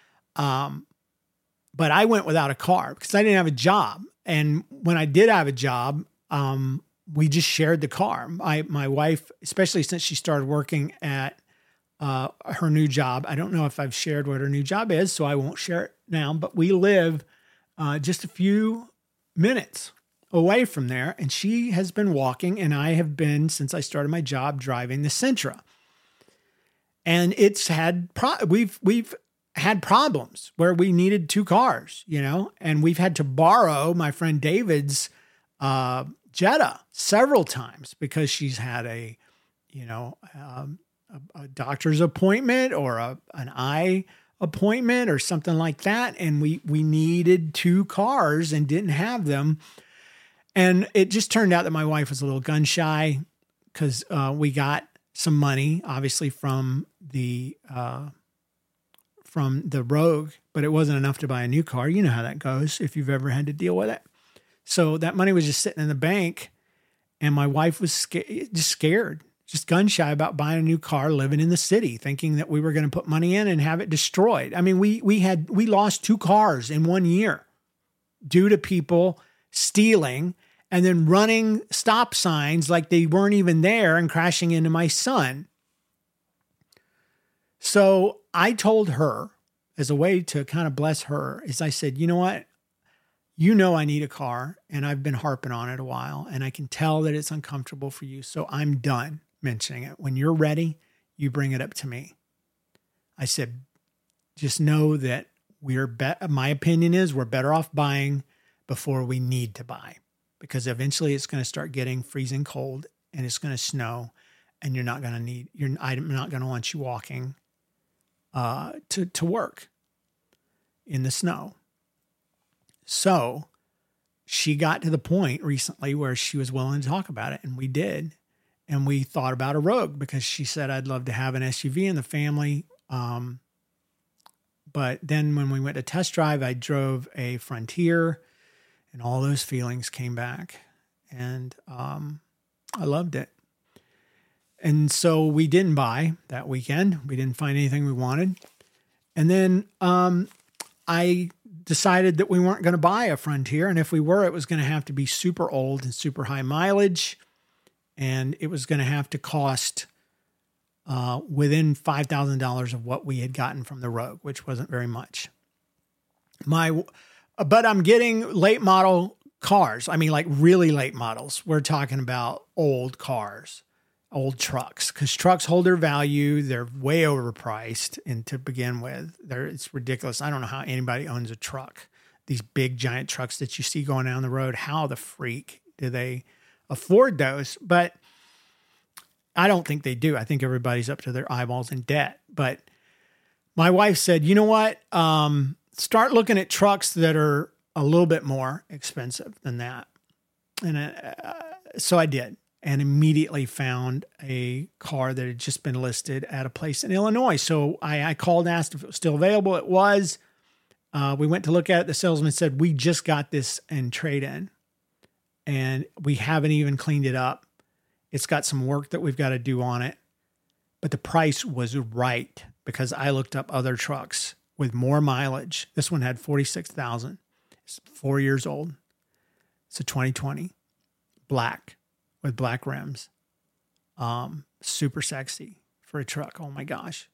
But I went without a car because I didn't have a job. And when I did have a job, we just shared the car. My wife, especially since she started working at her new job, I don't know if I've shared what her new job is, so I won't share it now, but we live just a few minutes away from there. And she has been walking, and I have been, since I started my job, driving the Sentra. And it's had, we've had problems where we needed two cars, and we've had to borrow my friend David's Jetta several times because she's had a doctor's appointment or an eye appointment or something like that. And we needed two cars and didn't have them. And it just turned out that my wife was a little gun shy because we got some money, obviously from the Rogue, but it wasn't enough to buy a new car. You know how that goes if you've ever had to deal with it. So that money was just sitting in the bank, and my wife was scared, just gun shy about buying a new car, living in the city, thinking that we were going to put money in and have it destroyed. I mean, we lost two cars in 1 year due to people stealing and then running stop signs like they weren't even there and crashing into my son. So I told her, as a way to kind of bless her, is I said, you know what? I need a car, and I've been harping on it a while, and I can tell that it's uncomfortable for you. So I'm done mentioning it. When you're ready, you bring it up to me. I said, just know that my opinion is we're better off buying before we need to buy, because eventually it's going to start getting freezing cold and it's going to snow, and I'm not going to want you walking to work in the snow. So she got to the point recently where she was willing to talk about it, and we did. And we thought about a Rogue because she said, I'd love to have an SUV in the family. But then when we went to test drive, I drove a Frontier, and all those feelings came back, and I loved it. And so we didn't buy that weekend. We didn't find anything we wanted. And then I decided that we weren't going to buy a Frontier. And if we were, it was going to have to be super old and super high mileage. And it was going to have to cost within $5,000 of what we had gotten from the Rogue, which wasn't very much. But I'm getting late model cars. I mean, like really late models. We're talking about old cars, old trucks, because trucks hold their value. They're way overpriced, and to begin with, it's ridiculous. I don't know how anybody owns a truck. These big giant trucks that you see going down the road, how the freak do they afford those? But I don't think they do. I think everybody's up to their eyeballs in debt. But my wife said, you know what? Start looking at trucks that are a little bit more expensive than that. And so I did, and immediately found a car that had just been listed at a place in Illinois. So I called and asked if it was still available. It was. We went to look at it. The salesman said, we just got this in trade-in, and we haven't even cleaned it up. It's got some work that we've got to do on it. But the price was right, because I looked up other trucks with more mileage. This one had 46,000. It's 4 years old. It's a 2020, black with black rims. Super sexy for a truck. Oh my gosh.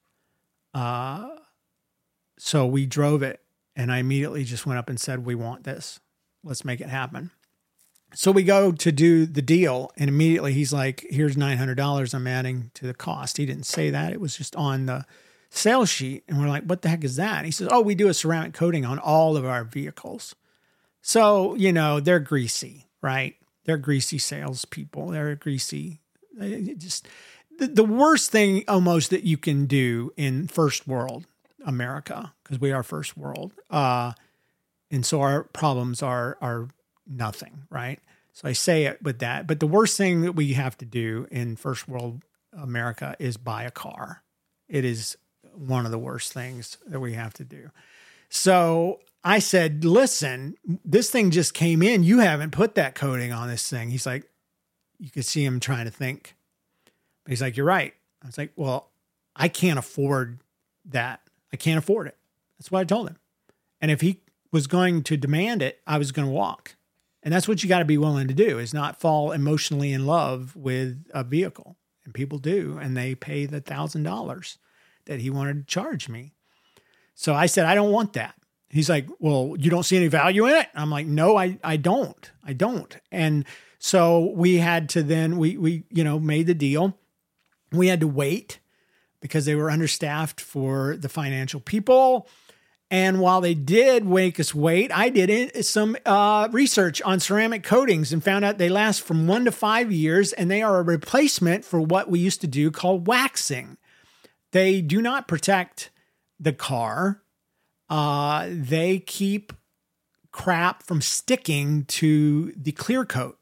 So we drove it, and I immediately just went up and said, we want this. Let's make it happen. So we go to do the deal, and immediately he's like, here's $900 I'm adding to the cost. He didn't say that. It was just on the sales sheet. And we're like, what the heck is that? And he says, oh, we do a ceramic coating on all of our vehicles. So, they're greasy, right? They're greasy salespeople. They're greasy. Just the worst thing almost that you can do in first world America, because we are first world. And so our problems are nothing, right? So I say it with that. But the worst thing that we have to do in first world America is buy a car. It is one of the worst things that we have to do. So I said, listen, this thing just came in. You haven't put that coating on this thing. He's like, you could see him trying to think. But he's like, you're right. I was like, well, I can't afford that. I can't afford it. That's what I told him. And if he was going to demand it, I was going to walk. And that's what you got to be willing to do, is not fall emotionally in love with a vehicle. And people do, and they pay the $1,000 that he wanted to charge me. So I said, I don't want that. He's like, well, you don't see any value in it? I'm like, no, I don't. And so we had to then, we made the deal. We had to wait because they were understaffed for the financial people. And while they did make us wait, I did some research on ceramic coatings and found out they last from 1 to 5 years, and they are a replacement for what we used to do called waxing. They do not protect the car. They keep crap from sticking to the clear coat,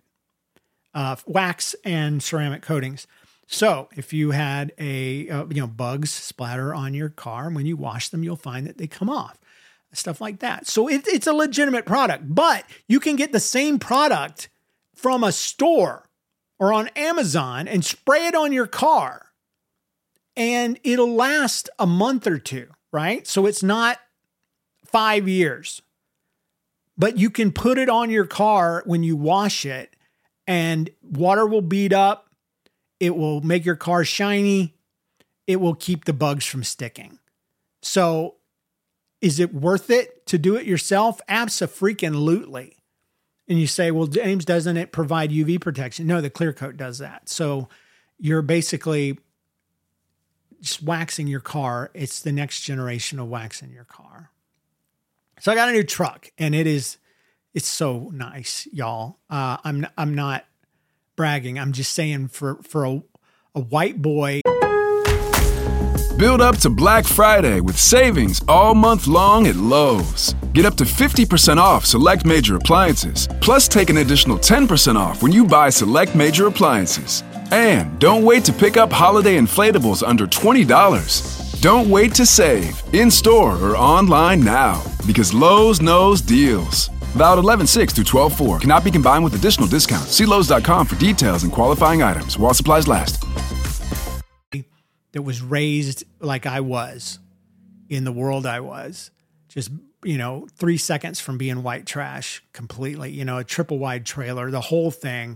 wax and ceramic coatings. So if you had bugs splatter on your car, when you wash them, you'll find that they come off, stuff like that. So it's a legitimate product, but you can get the same product from a store or on Amazon and spray it on your car, and it'll last a month or two, right? So it's not 5 years, but you can put it on your car when you wash it, and water will bead up. It will make your car shiny. It will keep the bugs from sticking. So is it worth it to do it yourself? Abso-freaking-lutely. And you say, well, James, doesn't it provide UV protection? No, the clear coat does that. So you're basically just waxing your car. It's the next generation of waxing your car. So I got a new truck, and it's so nice, y'all. I'm not bragging. I'm just saying for a white boy. Build up to Black Friday with savings all month long at Lowe's. Get up to 50% off select major appliances, plus take an additional 10% off when you buy select major appliances. And don't wait to pick up holiday inflatables under $20. Don't wait to save, in-store or online now, because Lowe's knows deals. Valid 11/6 through 12/4. Cannot be combined with additional discounts. See Lowe's.com for details and qualifying items while supplies last. That was raised like I was in the world I was, just, 3 seconds from being white trash completely, a triple wide trailer, the whole thing.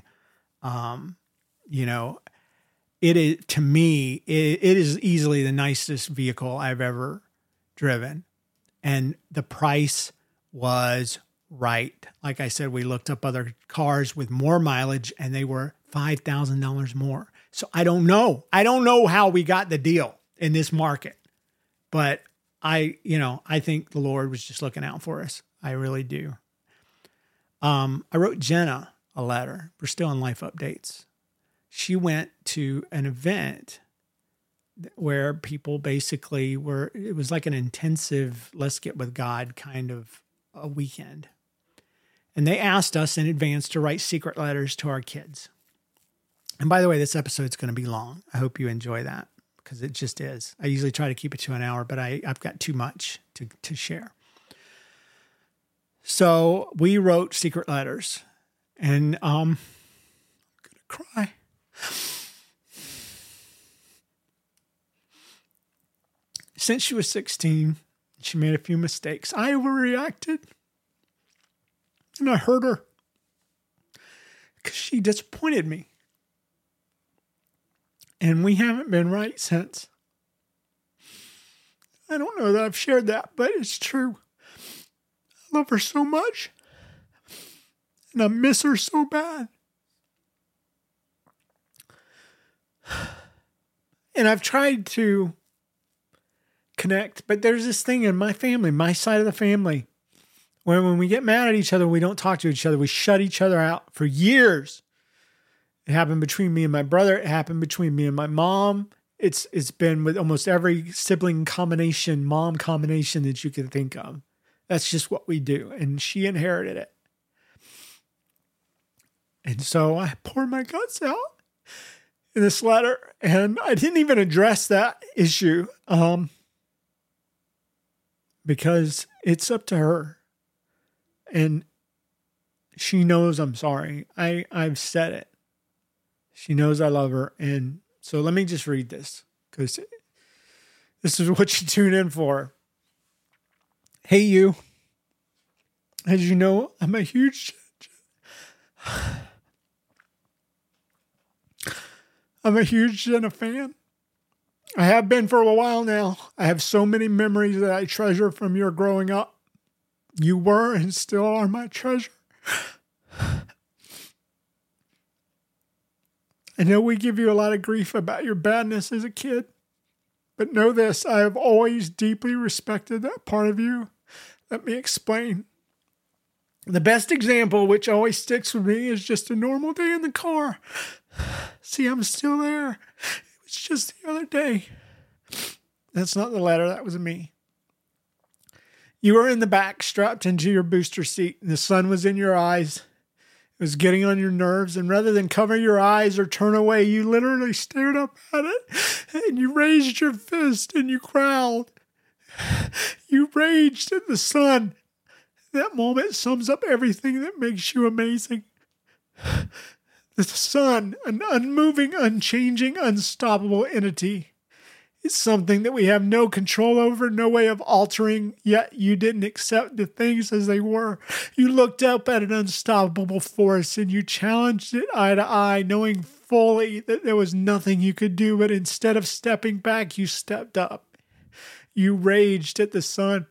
It is, to me, it is easily the nicest vehicle I've ever driven. And the price was right. Like I said, we looked up other cars with more mileage, and they were $5,000 more. So I don't know. I don't know how we got the deal in this market, but I think the Lord was just looking out for us. I really do. I wrote Jenna a letter. We're still in life updates. She went to an event where people basically it was like an intensive, let's get with God kind of a weekend. And they asked us in advance to write secret letters to our kids. And by the way, this episode's going to be long. I hope you enjoy that because it just is. I usually try to keep it to an hour, but I've got too much to share. So we wrote secret letters, and I'm going to cry. Since she was 16, she made a few mistakes. I overreacted, and I hurt her because she disappointed me. And we haven't been right since. I don't know that I've shared that, but it's true. I love her so much, and I miss her so bad. And I've tried to connect, but there's this thing in my family, my side of the family, where when we get mad at each other, we don't talk to each other. We shut each other out for years. It happened between me and my brother. It happened between me and my mom. It's been with almost every sibling combination, mom combination that you can think of. That's just what we do. And she inherited it. And so I poured my guts out in this letter, and I didn't even address that issue because it's up to her. And she knows I'm sorry. I've said it. She knows I love her. And so let me just read this because this is what you tune in for. Hey, you. As you know, I'm a huge Jenna fan. I have been for a while now. I have so many memories that I treasure from your growing up. You were and still are my treasure. I know we give you a lot of grief about your badness as a kid, but know this, I have always deeply respected that part of you. Let me explain. The best example, which always sticks with me, is just a normal day in the car. See, I'm still there. It was just the other day. That's not the letter, that was me. You were in the back, strapped into your booster seat, and the sun was in your eyes. It was getting on your nerves, and rather than cover your eyes or turn away, you literally stared up at it, and you raised your fist, and you growled. You raged at the sun. That moment sums up everything that makes you amazing. The sun, an unmoving, unchanging, unstoppable entity. It's something that we have no control over, no way of altering, yet you didn't accept the things as they were. You looked up at an unstoppable force and you challenged it eye to eye, knowing fully that there was nothing you could do, but instead of stepping back, you stepped up. You raged at the sun.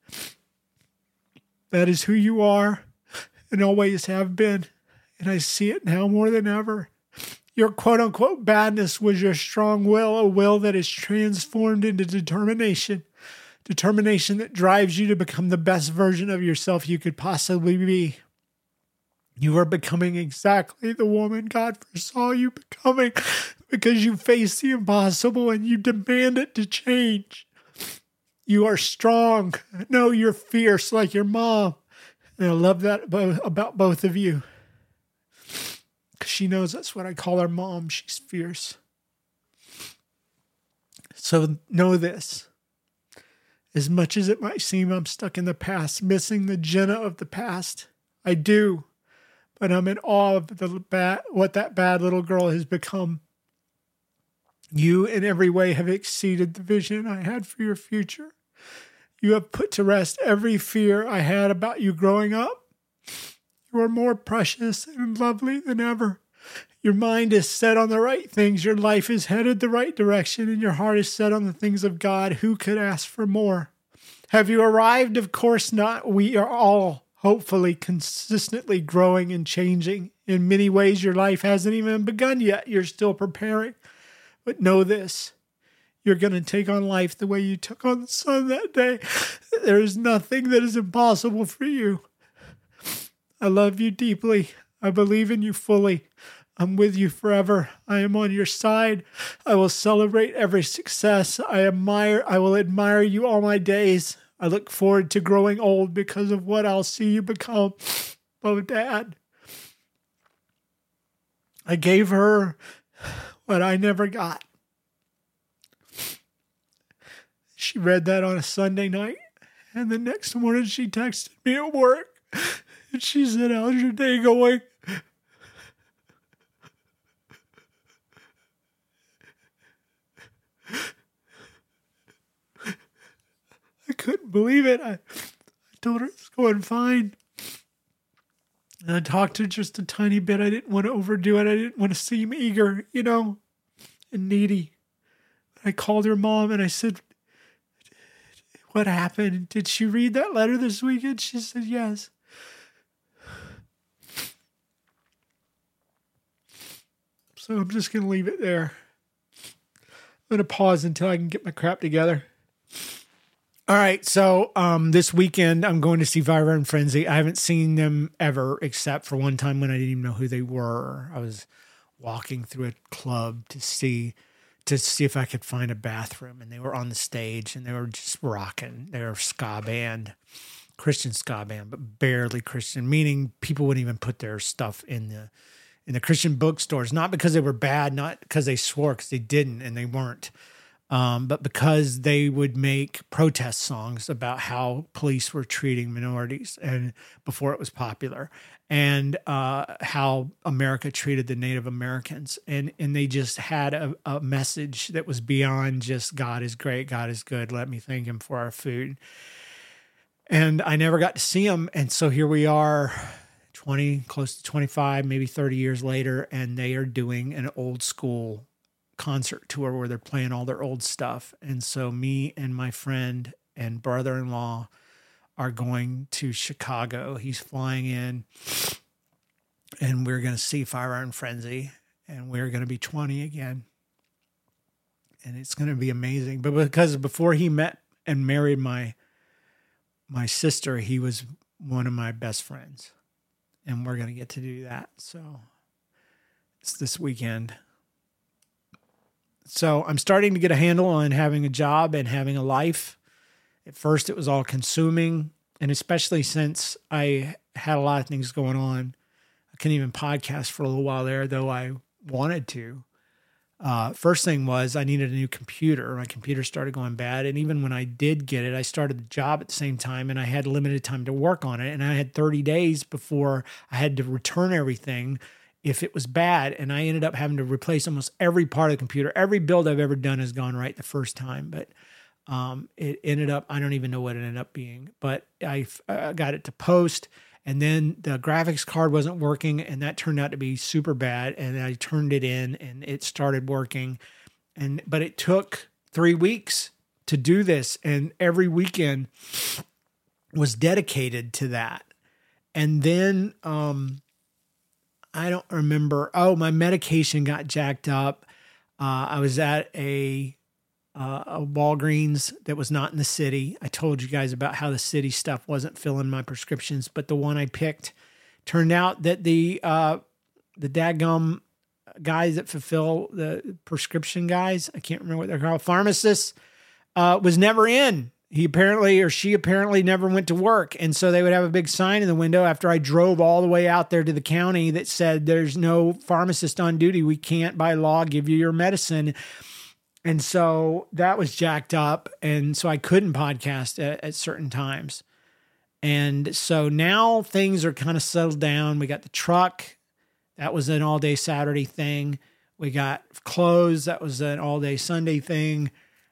That is who you are and always have been, and I see it now more than ever. Your quote-unquote badness was your strong will, a will that is transformed into determination. Determination that drives you to become the best version of yourself you could possibly be. You are becoming exactly the woman God foresaw you becoming because you face the impossible and you demand it to change. You are strong. No, you're fierce like your mom. And I love that about both of you. Because she knows that's what I call her mom. She's fierce. So know this. As much as it might seem I'm stuck in the past, missing the Jenna of the past, I do. But I'm in awe of what that bad little girl has become. You in every way have exceeded the vision I had for your future. You have put to rest every fear I had about you growing up. You are more precious and lovely than ever. Your mind is set on the right things. Your life is headed the right direction, and your heart is set on the things of God. Who could ask for more? Have you arrived? Of course not. We are all hopefully consistently growing and changing. In many ways, your life hasn't even begun yet. You're still preparing. But know this, you're going to take on life the way you took on the sun that day. There is nothing that is impossible for you. I love you deeply. I believe in you fully. I'm with you forever. I am on your side. I will celebrate every success. I will admire you all my days. I look forward to growing old because of what I'll see you become. Oh, Dad. I gave her what I never got. She read that on a Sunday night, and the next morning she texted me at work, and she said, "How's your day going?" I couldn't believe it. I told her it's going fine. And I talked to her just a tiny bit. I didn't want to overdo it. I didn't want to seem eager, and needy. I called her mom and I said, "What happened? Did she read that letter this weekend?" She said, "Yes." So I'm just going to leave it there. I'm going to pause until I can get my crap together. All right, so this weekend I'm going to see Fire and Frenzy. I haven't seen them ever, except for one time when I didn't even know who they were. I was walking through a club to see if I could find a bathroom, and they were on the stage and they were just rocking. They were a ska band, Christian ska band, but barely Christian, meaning people wouldn't even put their stuff in the Christian bookstores, not because they were bad, not because they swore, because they didn't and they weren't. But because they would make protest songs about how police were treating minorities and before it was popular, and how America treated the Native Americans. And they just had a message that was beyond just God is great, God is good, let me thank him for our food. And I never got to see them. And so here we are 20, close to 25, maybe 30 years later, and they are doing an old school concert tour where they're playing all their old stuff. And so me and my friend and brother-in-law are going to Chicago. He's flying in, and we're going to see Fire and Frenzy, and we're going to be 20 again. And it's going to be amazing. But because before he met and married my sister, he was one of my best friends, and we're going to get to do that. So it's this weekend. So I'm starting to get a handle on having a job and having a life. At first, it was all consuming, and especially since I had a lot of things going on, I couldn't even podcast for a little while there, though I wanted to. First thing was I needed a new computer. My computer started going bad, and even when I did get it, I started the job at the same time, and I had limited time to work on it, and I had 30 days before I had to return everything if it was bad. And I ended up having to replace almost every part of the computer. Every build I've ever done has gone right the first time, but it ended up, I don't even know what it ended up being, but I got it to post, and then the graphics card wasn't working, and that turned out to be super bad. And I turned it in and it started working. But it took 3 weeks to do this. And every weekend was dedicated to that. And then, I don't remember. Oh, my medication got jacked up. I was at a Walgreens that was not in the city. I told you guys about how the city stuff wasn't filling my prescriptions, but the one I picked turned out that the dadgum guys that fulfill the prescription guys, I can't remember what they're called, pharmacists, was never in. She apparently never went to work. And so they would have a big sign in the window after I drove all the way out there to the county that said, "There's no pharmacist on duty. We can't by law give you your medicine." And so that was jacked up. And so I couldn't podcast at certain times. And so now things are kind of settled down. We got the truck. That was an all-day Saturday thing. We got clothes. That was an all-day Sunday thing.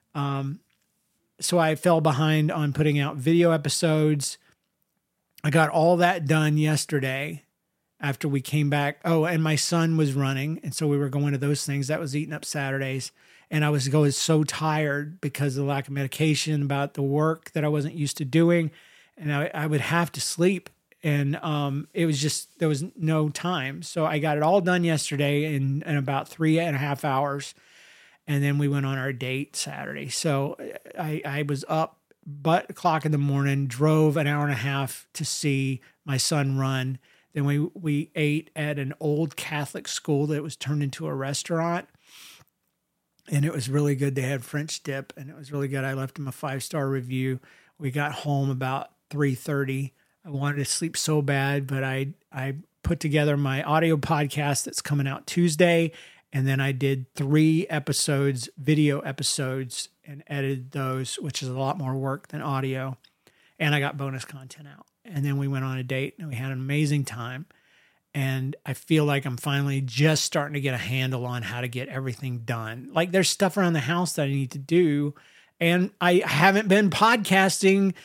So I fell behind on putting out video episodes. I got all that done yesterday after we came back. Oh, and my son was running, and so we were going to those things. That was eating up Saturdays. And I was going so tired because of the lack of medication, about the work that I wasn't used to doing. And I would have to sleep. And it was just, there was no time. So I got it all done yesterday in about 3.5 hours. And then we went on our date Saturday. So I was up butt o'clock in the morning, drove an hour and a half to see my son run. Then we ate at an old Catholic school that was turned into a restaurant. And it was really good. They had French dip, and it was really good. I left him a 5-star review. We got home about 3:30. I wanted to sleep so bad, but I put together my audio podcast that's coming out Tuesday. And then I did 3 episodes, video episodes, and edited those, which is a lot more work than audio. And I got bonus content out. And then we went on a date, and we had an amazing time. And I feel like I'm finally just starting to get a handle on how to get everything done. Like, there's stuff around the house that I need to do. And I haven't been podcasting,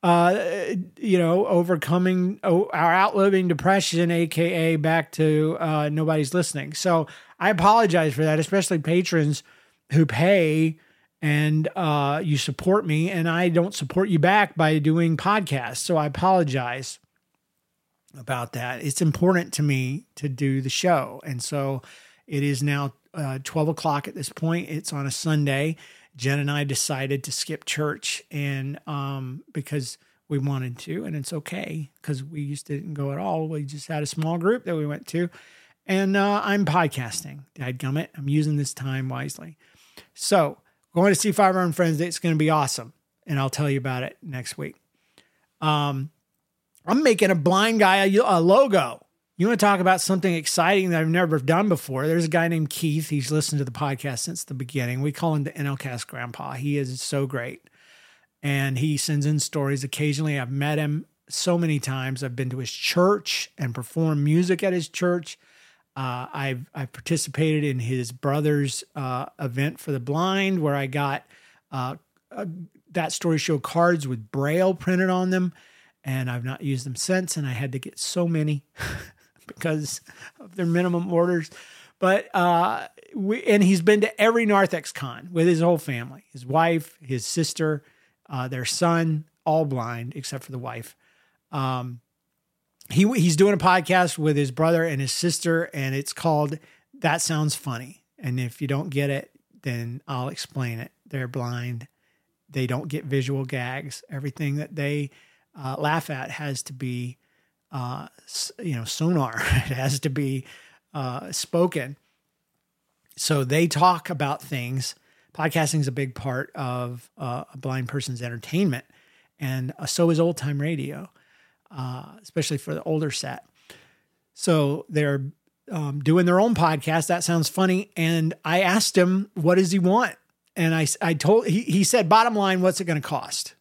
overcoming our outliving depression, AKA back to nobody's listening. So I apologize for that, especially patrons who pay and you support me, and I don't support you back by doing podcasts. So I apologize about that. It's important to me to do the show. And so it is now 12 o'clock at this point. It's on a Sunday. Jen and I decided to skip church, and because we wanted to, and it's okay because we used to didn't go at all. We just had a small group that we went to, and I'm podcasting. Dadgummit, I'm using this time wisely. So going to see Five Iron Friends. It's going to be awesome, and I'll tell you about it next week. I'm making a blind guy a logo. You want to talk about something exciting that I've never done before? There's a guy named Keith. He's listened to the podcast since the beginning. We call him the NLCast Grandpa. He is so great. And he sends in stories occasionally. I've met him so many times. I've been to his church and performed music at his church. I've participated in his brother's event for the blind, where I got That Story Show cards with Braille printed on them. And I've not used them since. And I had to get so many because of their minimum orders. But and he's been to every Narthex Con with his whole family, his wife, his sister, their son, all blind except for the wife. He's doing a podcast with his brother and his sister, and it's called That Sounds Funny. And if you don't get it, then I'll explain it. They're blind. They don't get visual gags. Everything that they laugh at has to be sonar. It has to be spoken. So they talk about things. Podcasting is a big part of a blind person's entertainment. And so is old time radio, especially for the older set. So they're doing their own podcast. That Sounds Funny. And I asked him, what does he want? And I told, he said, bottom line, what's it going to cost?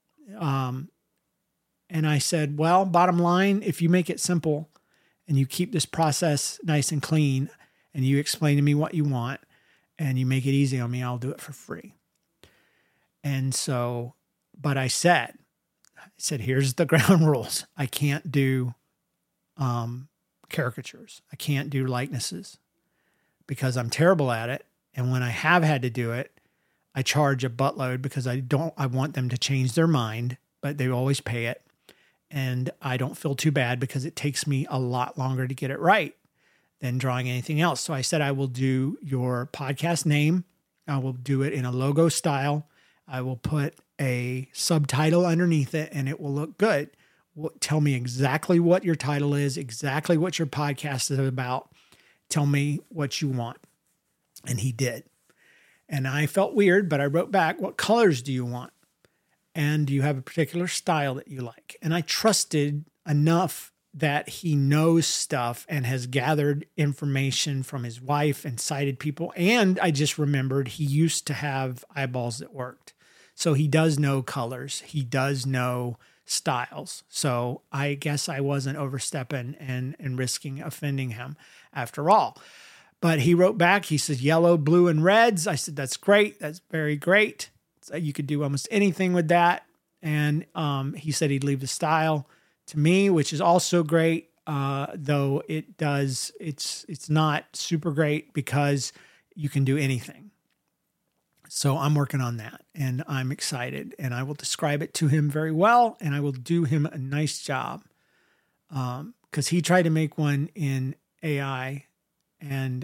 And I said, well, bottom line, if you make it simple and you keep this process nice and clean and you explain to me what you want and you make it easy on me, I'll do it for free. And so, but I said, here's the ground rules. I can't do caricatures. I can't do likenesses because I'm terrible at it. And when I have had to do it, I charge a buttload because I want them to change their mind, but they always pay it. And I don't feel too bad because it takes me a lot longer to get it right than drawing anything else. So I said, I will do your podcast name. I will do it in a logo style. I will put a subtitle underneath it and it will look good. Tell me exactly what your title is, exactly what your podcast is about. Tell me what you want. And he did. And I felt weird, but I wrote back, what colors do you want? And do you have a particular style that you like? And I trusted enough that he knows stuff and has gathered information from his wife and cited people. And I just remembered he used to have eyeballs that worked. So he does know colors. He does know styles. So I guess I wasn't overstepping and risking offending him after all. But he wrote back, he said, yellow, blue, and reds. I said, that's great. That's very great. So you could do almost anything with that. And he said he'd leave the style to me, which is also great. Though it's not super great because you can do anything. So I'm working on that and I'm excited and I will describe it to him very well and I will do him a nice job because he tried to make one in AI, and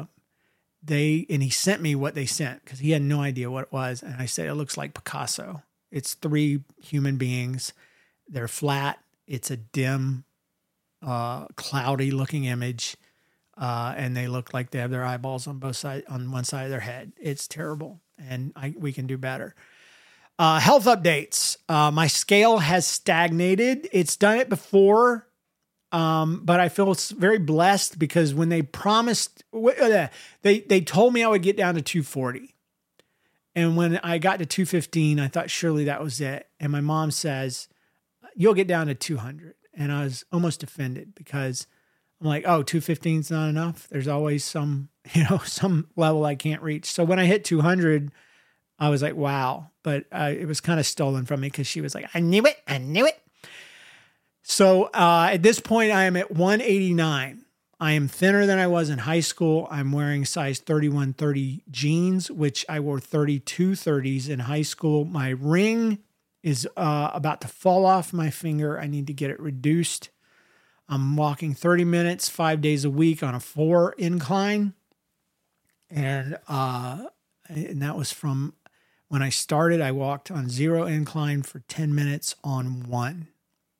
he sent me what they sent because he had no idea what it was. And I said, it looks like Picasso. It's 3 human beings. They're flat. It's a dim, cloudy looking image. And they look like they have their eyeballs on one side of their head. It's terrible. And we can do better. Health updates. My scale has stagnated. It's done it before. But I feel very blessed because when they promised, they told me I would get down to 240. And when I got to 215, I thought surely that was it. And my mom says, you'll get down to 200. And I was almost offended because I'm like, oh, 215 is not enough. There's always some level I can't reach. So when I hit 200, I was like, wow. But it was kind of stolen from me because she was like, I knew it. So at this point, I am at 189. I am thinner than I was in high school. I'm wearing size 31-30 jeans, which I wore 32-30s in high school. My ring is about to fall off my finger. I need to get it reduced. I'm walking 30 minutes, 5 days a week on a 4 incline. And that was from when I started. I walked on 0 incline for 10 minutes on 1.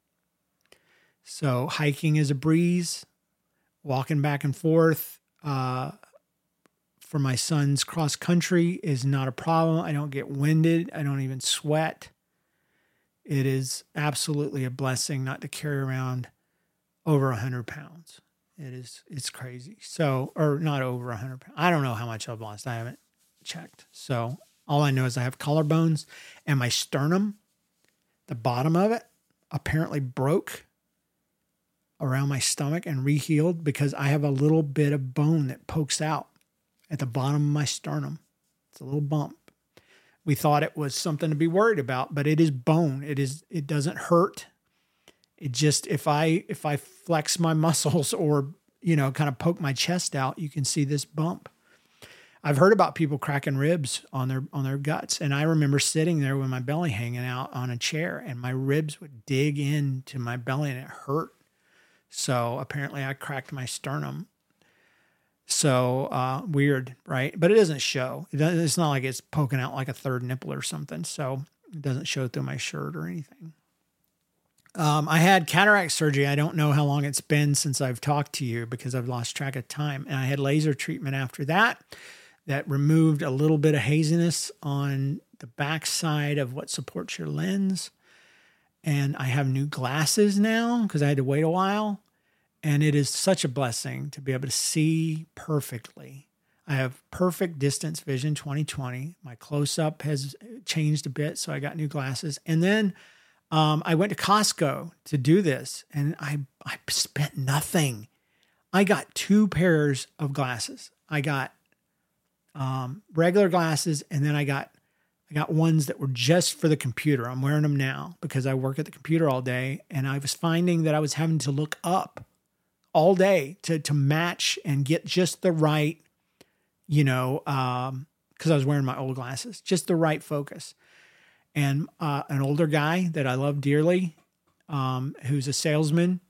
So hiking is a breeze. Walking back and forth for my son's cross country is not a problem. I don't get winded. I don't even sweat. It is absolutely a blessing not to carry around over 100 pounds. It's crazy. So, or not over 100 pounds. I don't know how much I've lost. I haven't checked. So all I know is I have collarbones and my sternum, the bottom of it, apparently broke around my stomach and rehealed because I have a little bit of bone that pokes out at the bottom of my sternum. It's a little bump. We thought it was something to be worried about, but it is bone. It doesn't hurt. It just, if I flex my muscles or, kind of poke my chest out, you can see this bump. I've heard about people cracking ribs on their guts. And I remember sitting there with my belly hanging out on a chair and my ribs would dig into my belly and it hurt. So apparently I cracked my sternum. So weird, right? But it doesn't show. It's not like it's poking out like a third nipple or something. So it doesn't show through my shirt or anything. I had cataract surgery. I don't know how long it's been since I've talked to you because I've lost track of time. And I had laser treatment after that removed a little bit of haziness on the back side of what supports your lens. And I have new glasses now because I had to wait a while. And it is such a blessing to be able to see perfectly. I have perfect distance vision 20/20. My close-up has changed a bit, so I got new glasses. And then I went to Costco to do this, and I spent nothing. I got 2 pairs of glasses. I got regular glasses, and then I got ones that were just for the computer. I'm wearing them now because I work at the computer all day, and I was finding that I was having to look up all day to match and get just the right, because I was wearing my old glasses, just the right focus. And an older guy that I love dearly, who's a salesman,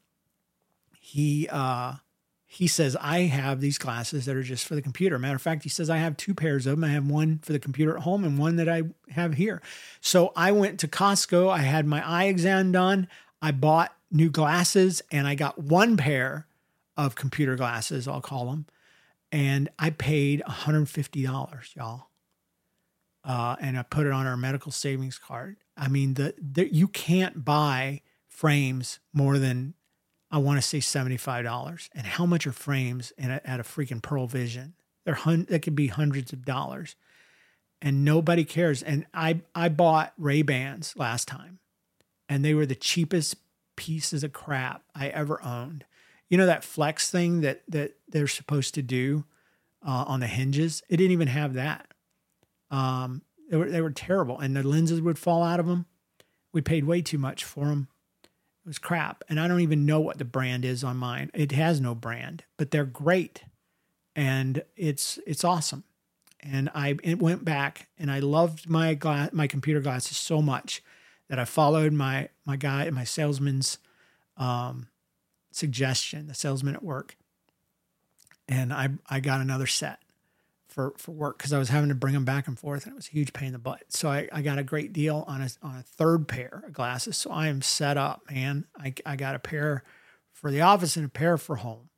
he says, I have these glasses that are just for the computer. Matter of fact, he says, I have 2 pairs of them. I have one for the computer at home and one that I have here. So I went to Costco. I had my eye exam done. I bought new glasses and I got 1 pair of computer glasses, I'll call them. And I paid $150, y'all. And I put it on our medical savings card. I mean, you can't buy frames more than, I want to say $75. And how much are frames at a freaking Pearl Vision? That could be hundreds of dollars. And nobody cares. And I bought Ray-Bans last time. And they were the cheapest pieces of crap I ever owned. You know that flex thing that they're supposed to do on the hinges? It didn't even have that. They were terrible. And the lenses would fall out of them. We paid way too much for them. It was crap. And I don't even know what the brand is on mine. It has no brand, but they're great. And it's awesome. And it went back and I loved my computer glasses so much that I followed my salesman's suggestion, the salesman at work. And I got another set for work because I was having to bring them back and forth, and it was a huge pain in the butt. So I got a great deal on a third pair of glasses. So I am set up, man. I got a pair for the office and a pair for home.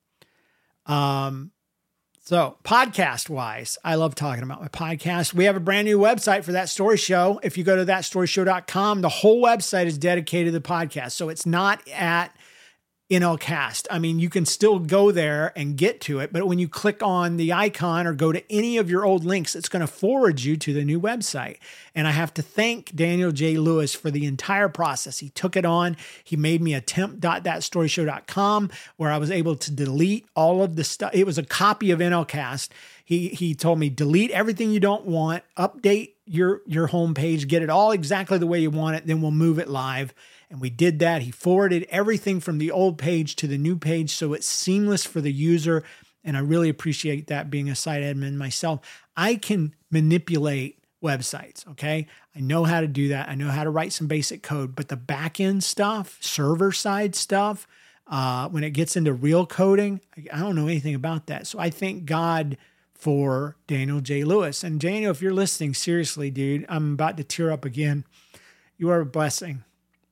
So podcast wise, I love talking about my podcast. We have a brand new website for That Story Show. If you go to thatstoryshow.com, the whole website is dedicated to the podcast. So it's not at NLCast. I mean, you can still go there and get to it, but when you click on the icon or go to any of your old links, it's going to forward you to the new website. And I have to thank Daniel J. Lewis for the entire process. He took it on. He made me a temp.thatstoryshow.com where I was able to delete all of the stuff. It was a copy of NLCast. He told me, delete everything you don't want, update your homepage, get it all exactly the way you want it, then we'll move it live. And we did that. He forwarded everything from the old page to the new page so it's seamless for the user. And I really appreciate that, being a site admin myself. I can manipulate websites, okay? I know how to do that. I know how to write some basic code, but the back-end stuff, server-side stuff, when it gets into real coding, I don't know anything about that. So I thank God for Daniel J. Lewis. And Daniel, if you're listening, seriously, dude, I'm about to tear up again. You are a blessing.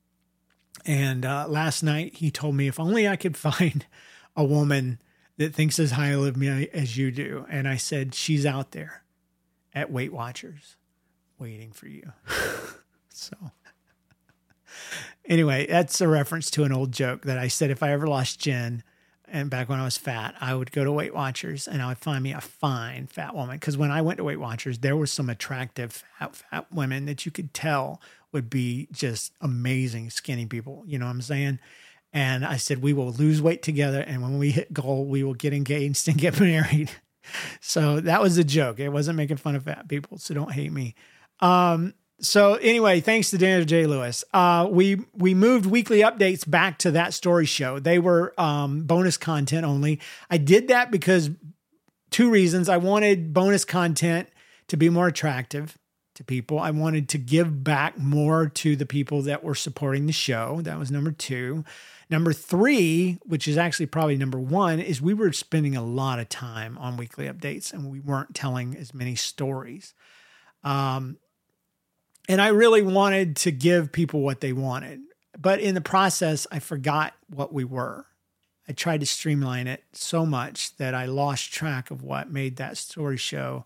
And last night he told me, if only I could find a woman that thinks as highly of me as you do. And I said, she's out there at Weight Watchers waiting for you. So anyway, that's a reference to an old joke that I said, if I ever lost Jen, and back when I was fat, I would go to Weight Watchers and I would find me a fine fat woman. Because when I went to Weight Watchers, there were some attractive fat women that you could tell would be just amazing skinny people. You know what I'm saying? And I said, we will lose weight together. And when we hit goal, we will get engaged and get married. So that was a joke. It wasn't making fun of fat people. So don't hate me. So anyway, thanks to Daniel J. Lewis. We moved weekly updates back to That Story Show. They were bonus content only. I did that because two reasons. I wanted bonus content to be more attractive to people. I wanted to give back more to the people that were supporting the show. That was number two. Number three, which is actually probably number one, is we were spending a lot of time on weekly updates and we weren't telling as many stories. And I really wanted to give people what they wanted. But in the process, I forgot what we were. I tried to streamline it so much that I lost track of what made That Story Show,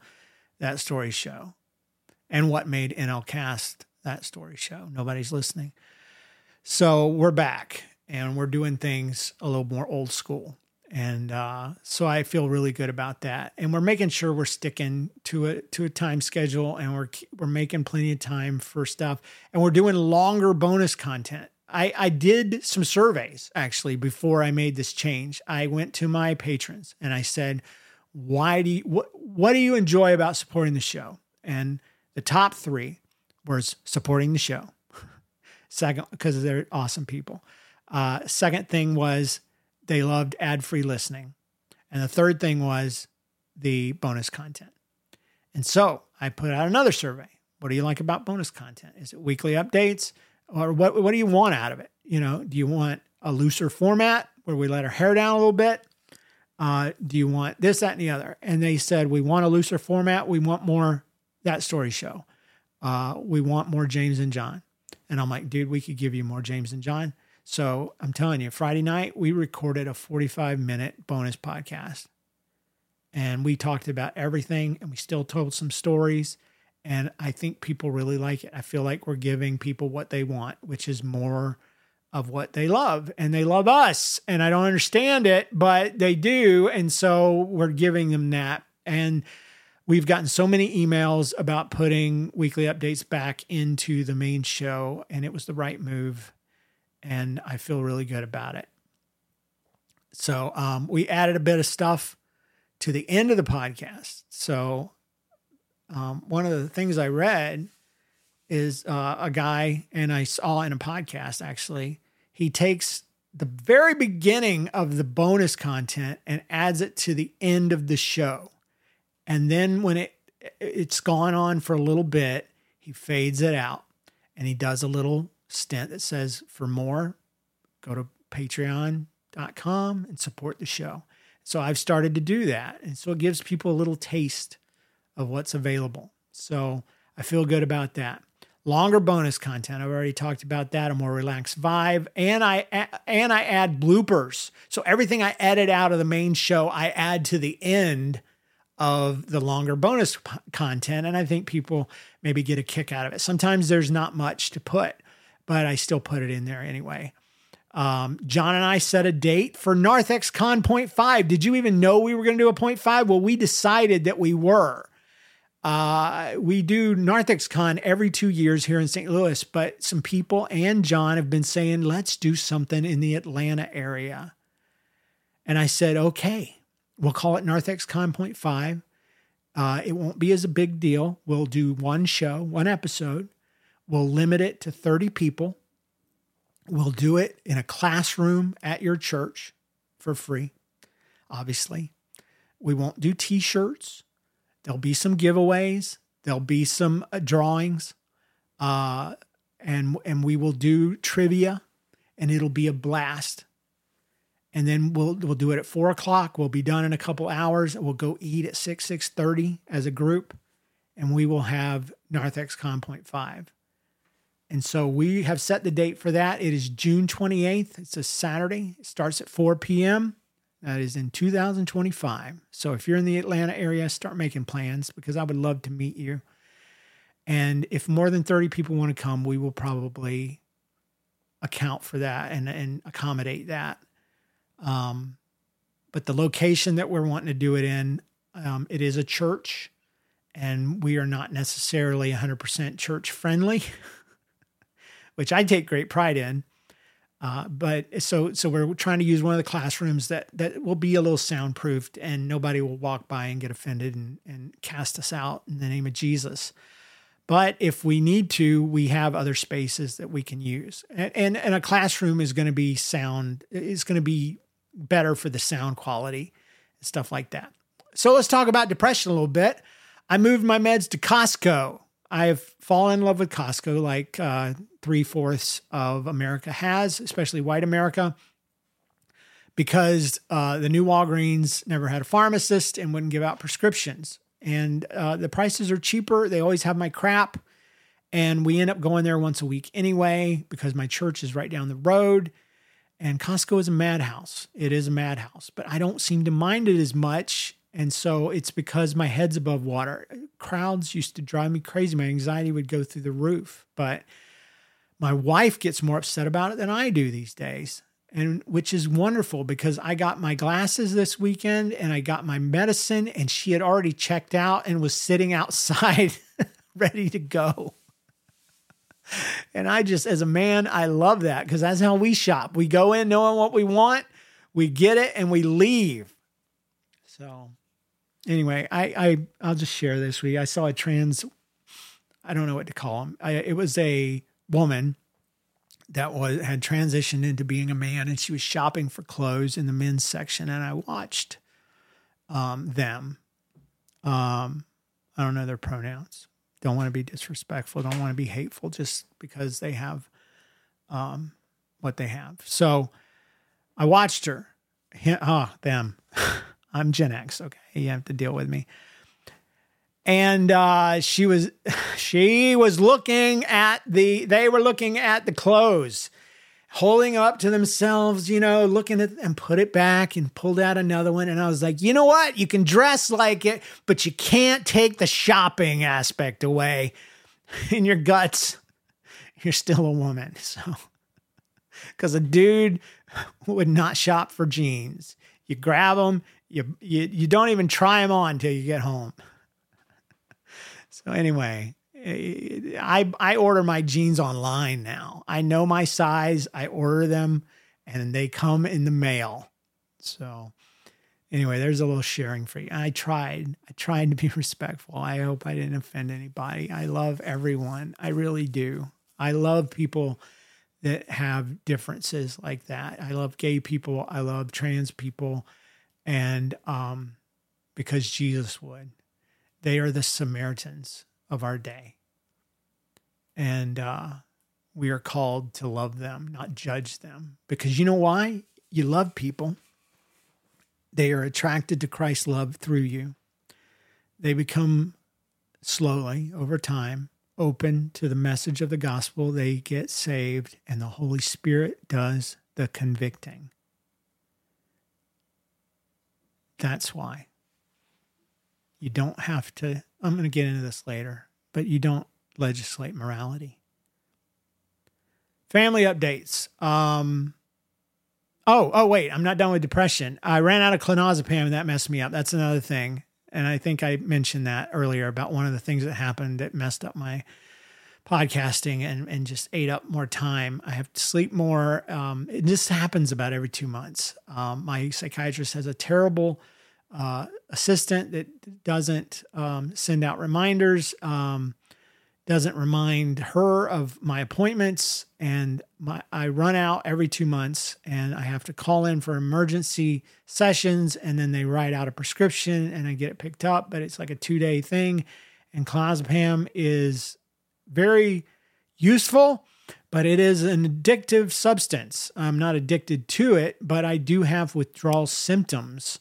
and what made NLCast That Story Show. Nobody's listening. So we're back and we're doing things a little more old school. And so I feel really good about that. And we're making sure we're sticking to a time schedule, and we're making plenty of time for stuff. And we're doing longer bonus content. I did some surveys actually before I made this change. I went to my patrons and I said, what do you enjoy about supporting the show? And the top three was supporting the show. Second, because they're awesome people. Second thing was, they loved ad-free listening. And the third thing was the bonus content. And so I put out another survey. What do you like about bonus content? Is it weekly updates? Or what do you want out of it? You know, do you want a looser format where we let our hair down a little bit? Do you want this, that, and the other? And they said, we want a looser format. We want more That Story Show. We want more James and John. And I'm like, dude, we could give you more James and John. So I'm telling you, Friday night, we recorded a 45-minute bonus podcast. And we talked about everything, and we still told some stories. And I think people really like it. I feel like we're giving people what they want, which is more of what they love. And they love us. And I don't understand it, but they do. And so we're giving them that. And we've gotten so many emails about putting weekly updates back into the main show, and it was the right move. And I feel really good about it. So we added a bit of stuff to the end of the podcast. So one of the things I read is a guy, and I saw in a podcast actually, he takes the very beginning of the bonus content and adds it to the end of the show. And then when it's gone on for a little bit, he fades it out and he does a little stint that says, for more, go to Patreon, givethemore.com and support the show. So I've started to do that. And so it gives people a little taste of what's available. So I feel good about that. Longer bonus content. I've already talked about that. A more relaxed vibe. And I add bloopers. So everything I edit out of the main show, I add to the end of the longer bonus content. And I think people maybe get a kick out of it. Sometimes there's not much to put, but I still put it in there anyway. John and I set a date for NarthexCon 0.5. Did you even know we were going to do a 0.5? Well, we decided that we were. We do NarthexCon every 2 years here in St. Louis, but some people and John have been saying, let's do something in the Atlanta area. And I said, okay, we'll call it NarthexCon 0.5. It won't be as a big deal. We'll do one show, one episode. We'll limit it to 30 people. We'll do it in a classroom at your church for free, obviously. We won't do t-shirts. There'll be some giveaways. There'll be some drawings. And we will do trivia, and it'll be a blast. And then we'll do it at 4:00. We'll be done in a couple hours. We'll go eat at 6:30 as a group, and we will have NarthexCon 0.5. And so we have set the date for that. It is June 28th. It's a Saturday. It starts at 4 p.m. That is in 2025. So if you're in the Atlanta area, start making plans because I would love to meet you. And if more than 30 people want to come, we will probably account for that and accommodate that. But the location that we're wanting to do it in, it is a church, and we are not necessarily 100% church friendly, which I take great pride in. But so we're trying to use one of the classrooms that will be a little soundproofed, and nobody will walk by and get offended and cast us out in the name of Jesus. But if we need to, we have other spaces that we can use. And a classroom is going to be it's going to be better for the sound quality and stuff like that. So let's talk about depression a little bit. I moved my meds to Costco. I have fallen in love with Costco like 3/4 of America has, especially white America, because the new Walgreens never had a pharmacist and wouldn't give out prescriptions. And the prices are cheaper. They always have my crap. And we end up going there once a week anyway, because my church is right down the road. And Costco is a madhouse. It is a madhouse, but I don't seem to mind it as much. And so it's because my head's above water. Crowds used to drive me crazy. My anxiety would go through the roof, but my wife gets more upset about it than I do these days. And which is wonderful because I got my glasses this weekend and I got my medicine, and she had already checked out and was sitting outside ready to go. And I just, as a man, I love that because that's how we shop. We go in knowing what we want, we get it, and we leave. So anyway, I'll just share this with you. I saw a I don't know what to call him. It was a woman that had transitioned into being a man, and she was shopping for clothes in the men's section, and I watched them. I don't know their pronouns. Don't want to be disrespectful. Don't want to be hateful just because they have what they have. So I watched her. Them. I'm Gen X. Okay. You have to deal with me. And she was looking at they were looking at the clothes, holding up to themselves, looking at and put it back and pulled out another one. And I was like, you know what? You can dress like it, but you can't take the shopping aspect away. In your guts, you're still a woman. So, because a dude would not shop for jeans. You grab them, you don't even try them on until you get home. So anyway, I order my jeans online now. I know my size. I order them and they come in the mail. So anyway, there's a little sharing for you. I tried to be respectful. I hope I didn't offend anybody. I love everyone. I really do. I love people that have differences like that. I love gay people. I love trans people. And because Jesus would. They are the Samaritans of our day. And we are called to love them, not judge them. Because you know why? you love people. They are attracted to Christ's love through you. They become slowly, over time, open to the message of the gospel. They get saved, and the Holy Spirit does the convicting. That's why. You don't have to, I'm going to get into this later, but you don't legislate morality. Family updates. Wait, I'm not done with depression. I ran out of clonazepam and that messed me up. That's another thing. And I think I mentioned that earlier about one of the things that happened that messed up my podcasting and just ate up more time. I have to sleep more. It just happens about every 2 months. My psychiatrist has a terrible assistant that doesn't send out reminders, doesn't remind her of my appointments, and I run out every 2 months, and I have to call in for emergency sessions, and then they write out a prescription, and I get it picked up, but it's like a 2-day thing, and clonazepam is very useful, but it is an addictive substance. I'm not addicted to it, but I do have withdrawal symptoms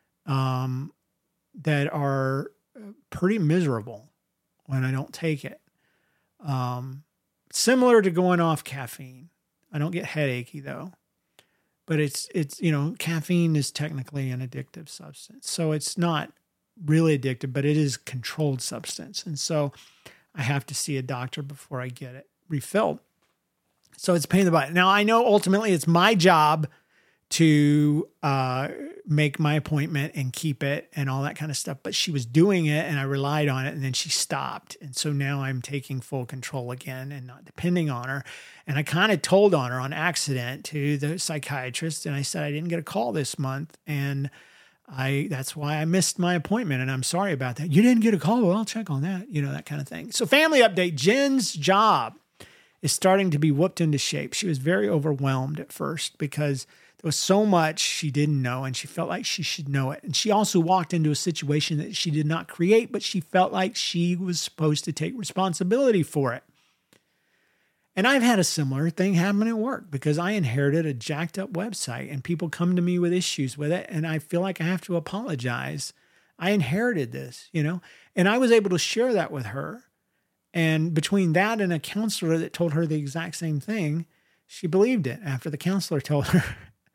that are pretty miserable when I don't take it. Similar to going off caffeine. I don't get headachy though, but it's, caffeine is technically an addictive substance. So it's not really addictive, but it is a controlled substance. And so I have to see a doctor before I get it refilled. So it's a pain in the butt. Now I know ultimately it's my job to make my appointment and keep it and all that kind of stuff. But she was doing it and I relied on it, and then she stopped. And so now I'm taking full control again and not depending on her. And I kind of told on her on accident to the psychiatrist. And I said, I didn't get a call this month. And that's why I missed my appointment. And I'm sorry about that. You didn't get a call? Well, I'll check on that, that kind of thing. So family update, Jen's job is starting to be whooped into shape. She was very overwhelmed at first because there was so much she didn't know, and she felt like she should know it. And she also walked into a situation that she did not create, but she felt like she was supposed to take responsibility for it. And I've had a similar thing happen at work because I inherited a jacked up website and people come to me with issues with it. And I feel like I have to apologize. I inherited this, and I was able to share that with her. And between that and a counselor that told her the exact same thing, she believed it after the counselor told her.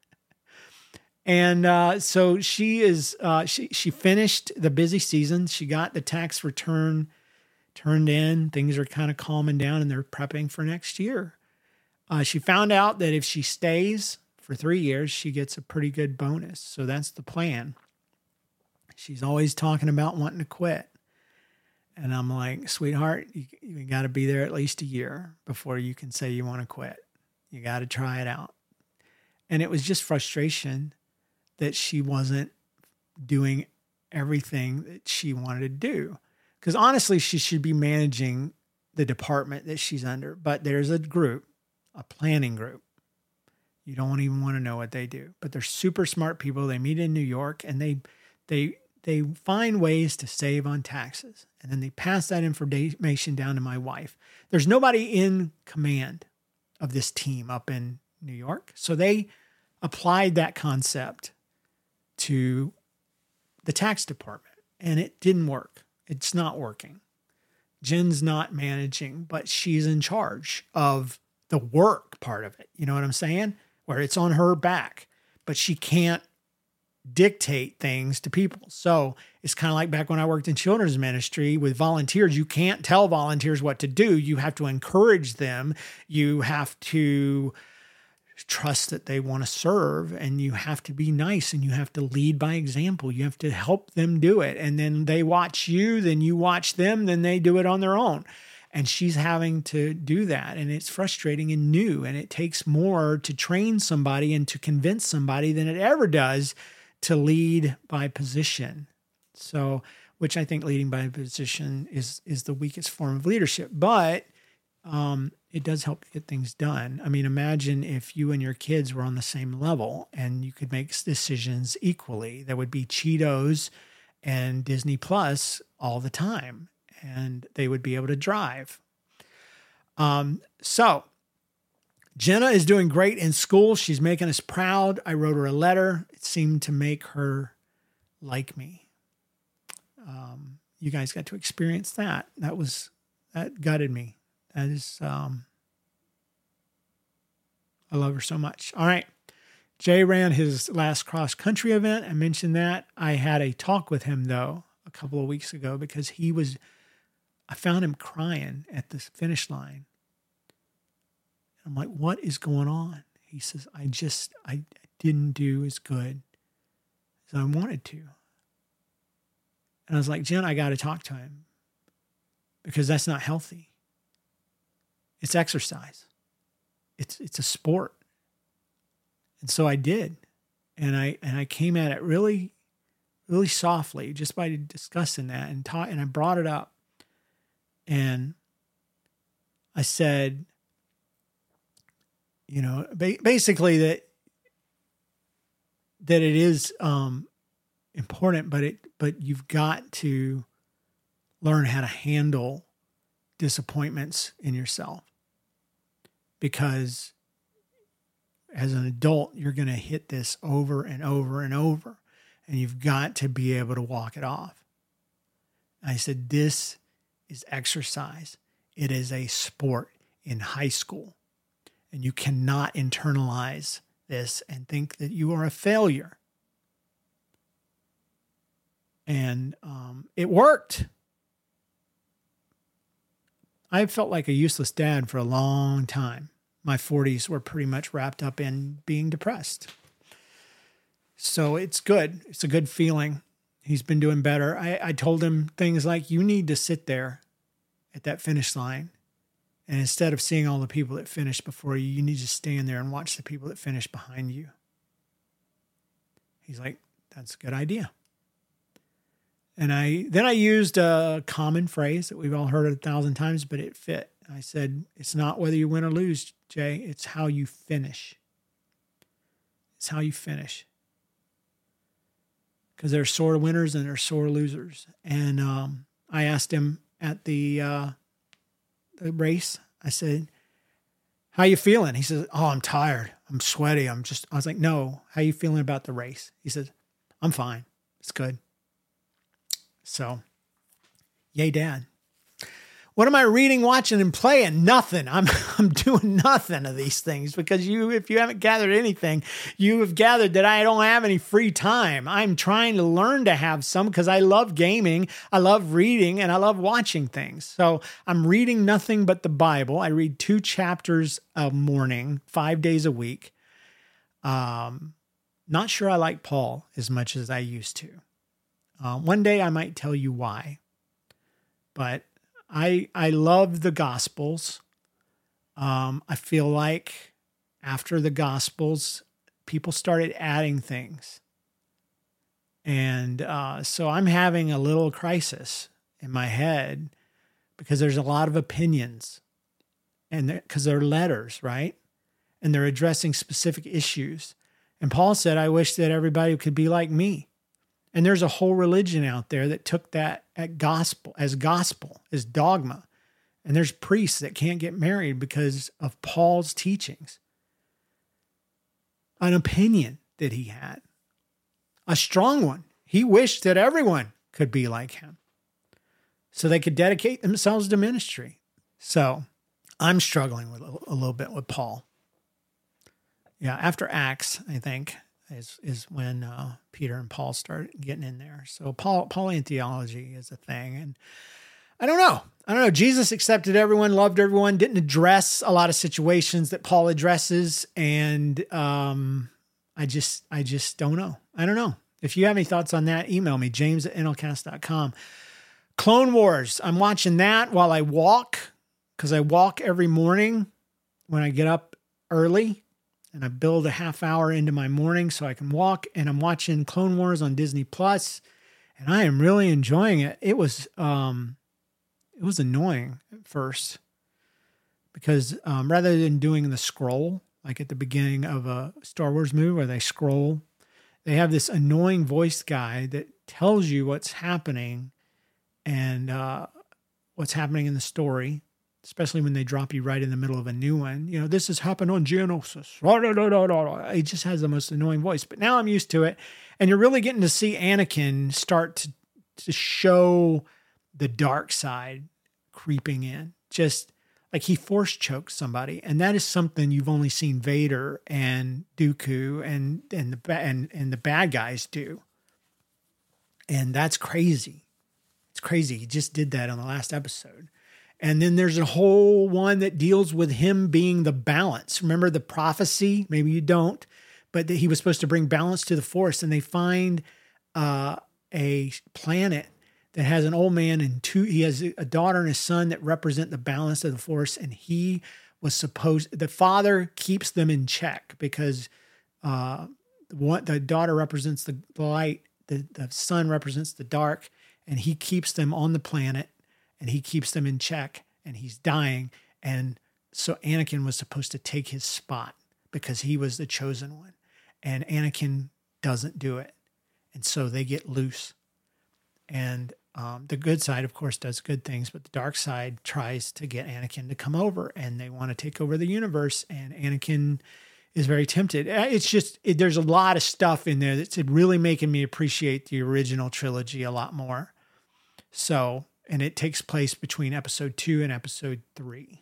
And so she finished the busy season. She got the tax return turned in. Things are kind of calming down and they're prepping for next year. She found out that if she stays for 3 years, she gets a pretty good bonus. So that's the plan. She's always talking about wanting to quit. And I'm like, sweetheart, you got to be there at least a year before you can say you want to quit. You got to try it out. And it was just frustration that she wasn't doing everything that she wanted to do. Because honestly, she should be managing the department that she's under. But there's a group, a planning group. You don't even want to know what they do. But they're super smart people. They meet in New York and they find ways to save on taxes. And then they pass that information down to my wife. There's nobody in command of this team up in New York. So they applied that concept to the tax department, and it didn't work. It's not working. Jen's not managing, but she's in charge of the work part of it. You know what I'm saying? Where it's on her back, but she can't dictate things to people. So it's kind of like back when I worked in children's ministry with volunteers. You can't tell volunteers what to do. You have to encourage them. You have to trust that they want to serve, and you have to be nice, and you have to lead by example. You have to help them do it. And then they watch you, then you watch them, then they do it on their own. And she's having to do that. And it's frustrating and new. And it takes more to train somebody and to convince somebody than it ever does to lead by position. So, which I think leading by position is the weakest form of leadership. But it does help get things done. I mean, imagine if you and your kids were on the same level and you could make decisions equally. There would be Cheetos and Disney Plus all the time, and they would be able to drive. So Jenna is doing great in school. She's making us proud. I wrote her a letter. It seemed to make her like me. You guys got to experience that. That gutted me. That is, I love her so much. All right. Jay ran his last cross country event. I mentioned that. I had a talk with him though a couple of weeks ago because I found him crying at the finish line. I'm like, what is going on? He says, I didn't do as good as I wanted to. And I was like, Jen, I got to talk to him because that's not healthy. It's exercise. It's a sport. And so I did. And I came at it really, really softly just by discussing that and I brought it up. And I said, basically that it is important, but you've got to learn how to handle disappointments in yourself, because as an adult, you're going to hit this over and over and over, and you've got to be able to walk it off. I said, this is exercise. It is a sport in high school, and you cannot internalize this and think that you are a failure. And it worked. I felt like a useless dad for a long time. My 40s were pretty much wrapped up in being depressed. So it's good. It's a good feeling. He's been doing better. I told him things like, you need to sit there at that finish line. And instead of seeing all the people that finished before you, you need to stand there and watch the people that finished behind you. He's like, that's a good idea. And I used a common phrase that we've all heard 1,000 times, but it fit. I said, it's not whether you win or lose, Jay. It's how you finish. It's how you finish. Because there are sore winners and there are sore losers. And I asked him at the race, I said, how you feeling? He says, oh, I'm tired. I'm sweaty. I was like, no, how you feeling about the race? He says, I'm fine. It's good. So, yay, Dad. What am I reading, watching, and playing? Nothing. I'm doing nothing of these things because if you haven't gathered anything, you have gathered that I don't have any free time. I'm trying to learn to have some because I love gaming, I love reading, and I love watching things. So I'm reading nothing but the Bible. I read 2 chapters a morning, 5 days a week. Not sure I like Paul as much as I used to. One day I might tell you why, but I love the Gospels. I feel like after the Gospels, people started adding things. And so I'm having a little crisis in my head because there's a lot of opinions and because they're letters, right? And they're addressing specific issues. And Paul said, I wish that everybody could be like me. And there's a whole religion out there that took that as dogma. And there's priests that can't get married because of Paul's teachings. An opinion that he had. A strong one. He wished that everyone could be like him so they could dedicate themselves to ministry. So I'm struggling with a little bit with Paul. Yeah, after Acts, I think, is when Peter and Paul start getting in there. So Pauline theology is a thing. And I don't know. Jesus accepted everyone, loved everyone, didn't address a lot of situations that Paul addresses. And I just don't know. I don't know. If you have any thoughts on that, email me, james@nlcast.com. Clone Wars. I'm watching that while I walk, because I walk every morning when I get up early. And I build a half hour into my morning so I can walk. And I'm watching Clone Wars on Disney Plus, and I am really enjoying it. It was annoying at first because rather than doing the scroll like at the beginning of a Star Wars movie where they scroll, they have this annoying voice guy that tells you what's happening and what's happening in the story. especially when they drop you right in the middle of a new one. You know, this has happened on Geonosis. He just has the most annoying voice. But now I'm used to it. And you're really getting to see Anakin start to show the dark side creeping in. Just like he force choked somebody. And that is something you've only seen Vader and Dooku and the bad guys do. And that's crazy. It's crazy. He just did that on the last episode. And then there's a whole one that deals with him being the balance. Remember the prophecy? Maybe you don't, but that he was supposed to bring balance to the Force. And they find a planet that has an old man and he has a daughter and a son that represent the balance of the Force. And he was the father keeps them in check because the daughter represents the light, the son represents the dark, and he keeps them on the planet. And he keeps them in check, and he's dying. And so Anakin was supposed to take his spot because he was the chosen one. And Anakin doesn't do it. And so they get loose. And the good side, of course, does good things, but the dark side tries to get Anakin to come over, and they want to take over the universe. And Anakin is very tempted. It's just, there's a lot of stuff in there that's really making me appreciate the original trilogy a lot more. So... and it takes place between episode 2 and episode 3.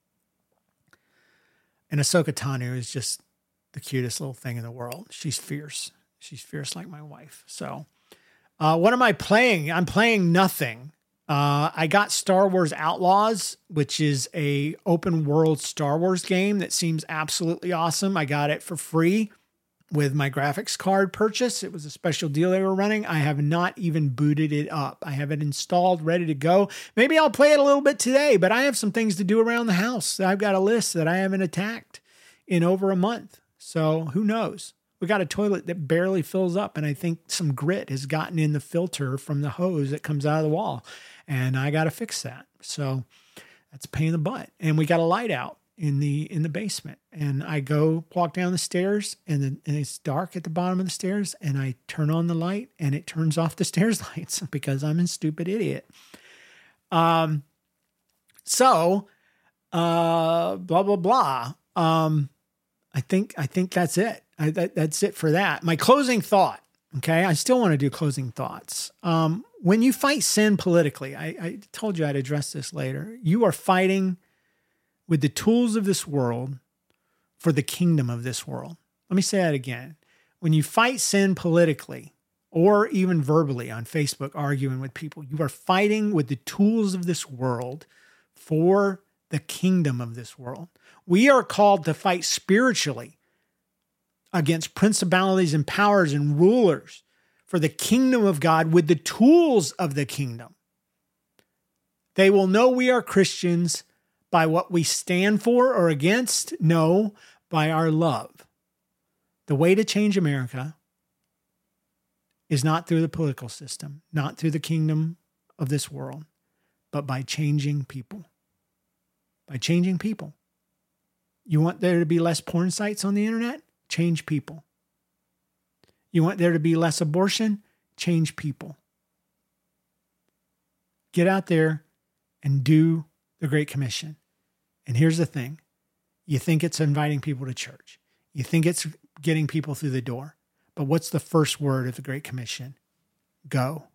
And Ahsoka Tano is just the cutest little thing in the world. She's fierce. She's fierce like my wife. So what am I playing? I'm playing nothing. I got Star Wars Outlaws, which is a open world Star Wars game that seems absolutely awesome. I got it for free with my graphics card purchase. It was a special deal they were running. I have not even booted it up. I have it installed, ready to go. Maybe I'll play it a little bit today, but I have some things to do around the house. I've got a list that I haven't attacked in over a month. So who knows? We got a toilet that barely fills up, and I think some grit has gotten in the filter from the hose that comes out of the wall, and I got to fix that. So that's a pain in the butt. And we got a light out in the basement, and I walk down the stairs, and it's dark at the bottom of the stairs, and I turn on the light, and it turns off the stairs lights because I'm a stupid idiot. Blah blah blah. I think that's it. That's it for that. My closing thought. Okay, I still want to do closing thoughts. When you fight sin politically, I told you I'd address this later. You are fighting with the tools of this world for the kingdom of this world. Let me say that again. When you fight sin politically or even verbally on Facebook arguing with people, you are fighting with the tools of this world for the kingdom of this world. We are called to fight spiritually against principalities and powers and rulers for the kingdom of God with the tools of the kingdom. They will know we are Christians by what we stand for or against? No, by our love. The way to change America is not through the political system, not through the kingdom of this world, but by changing people. By changing people. You want there to be less porn sites on the internet? Change people. You want there to be less abortion? Change people. Get out there and do the Great Commission. And here's the thing. You think it's inviting people to church. You think it's getting people through the door. But what's the first word of the Great Commission? Go.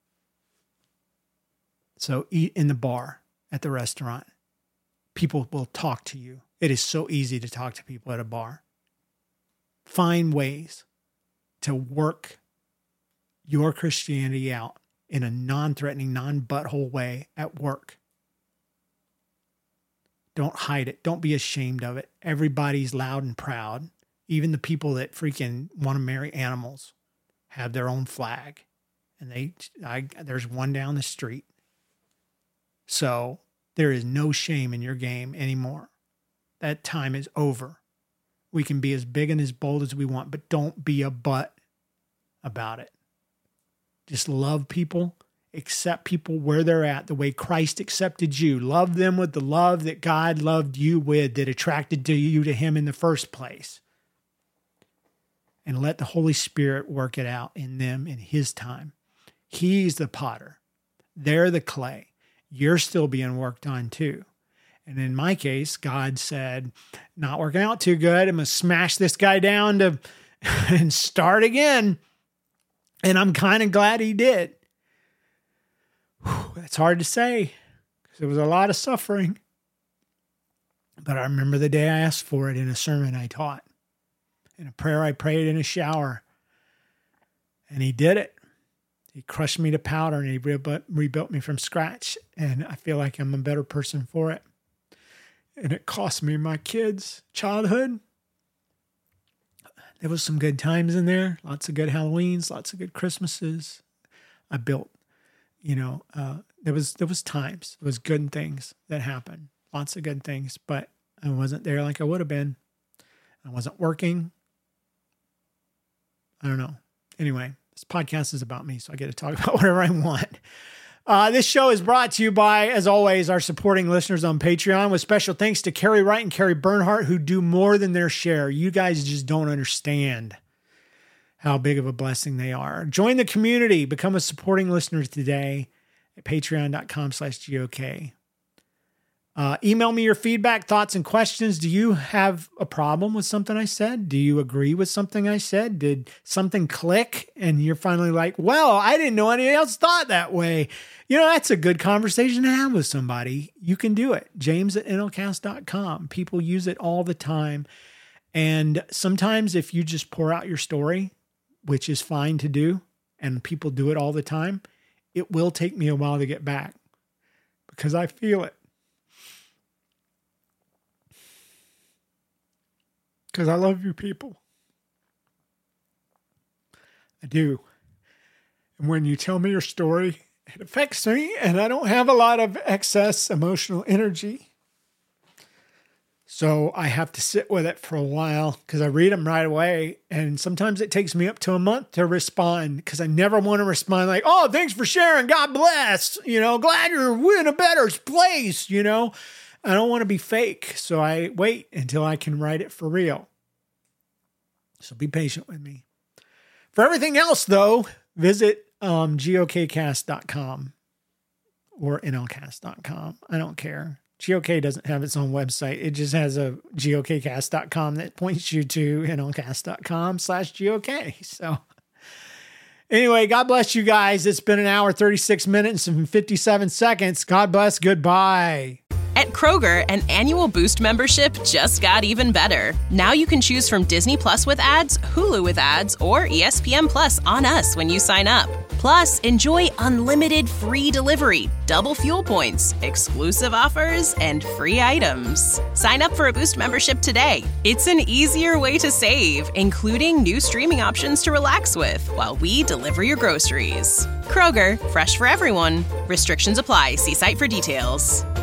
So eat in the bar at the restaurant. People will talk to you. It is so easy to talk to people at a bar. Find ways to work your Christianity out in a non-threatening, non-butthole way at work. Don't hide it. Don't be ashamed of it. Everybody's loud and proud. Even the people that freaking want to marry animals have their own flag. And there's one down the street. So there is no shame in your game anymore. That time is over. We can be as big and as bold as we want, but don't be a butt about it. Just love people. Accept people where they're at, the way Christ accepted you. Love them with the love that God loved you with, that attracted you to him in the first place. And let the Holy Spirit work it out in them in his time. He's the potter. They're the clay. You're still being worked on too. And in my case, God said, not working out too good. I'm going to smash this guy down and start again. And I'm kind of glad he did. That's hard to say because there was a lot of suffering. But I remember the day I asked for it in a sermon I taught, in a prayer I prayed in a shower. And he did it. He crushed me to powder and he rebuilt me from scratch. And I feel like I'm a better person for it. And it cost me my kids' childhood. There was some good times in there. Lots of good Halloweens, lots of good Christmases. I built, there was times. There was good things that happened. Lots of good things. But I wasn't there like I would have been. I wasn't working. I don't know. Anyway, this podcast is about me, so I get to talk about whatever I want. This show is brought to you by, as always, our supporting listeners on Patreon, with special thanks to Carrie Wright and Carrie Bernhardt, who do more than their share. You guys just don't understand how big of a blessing they are. Join the community. Become a supporting listener today at patreon.com/GOK. Email me your feedback, thoughts, and questions. Do you have a problem with something I said? Do you agree with something I said? Did something click and you're finally like, well, I didn't know anyone else thought that way. That's a good conversation to have with somebody. You can do it. James@nlcast.com. People use it all the time. And sometimes if you just pour out your story, which is fine to do, and people do it all the time, it will take me a while to get back because I feel it. Because I love you people. I do. And when you tell me your story, it affects me, and I don't have a lot of excess emotional energy. So I have to sit with it for a while because I read them right away. And sometimes it takes me up to a month to respond because I never want to respond like, oh, thanks for sharing. God bless. Glad you're in a better place, I don't want to be fake, so I wait until I can write it for real. So be patient with me. For everything else, though, visit gokcast.com or nlcast.com. I don't care. GOK doesn't have its own website. It just has a gokcast.com that points you to nlcast.com/GOK. So anyway, God bless you guys. It's been an hour, 36 minutes and 57 seconds. God bless. Goodbye. At Kroger, an annual Boost membership just got even better. Now you can choose from Disney Plus with ads, Hulu with ads, or ESPN Plus on us when you sign up. Plus, enjoy unlimited free delivery, double fuel points, exclusive offers, and free items. Sign up for a Boost membership today. It's an easier way to save, including new streaming options to relax with while we deliver your groceries. Kroger, fresh for everyone. Restrictions apply. See site for details.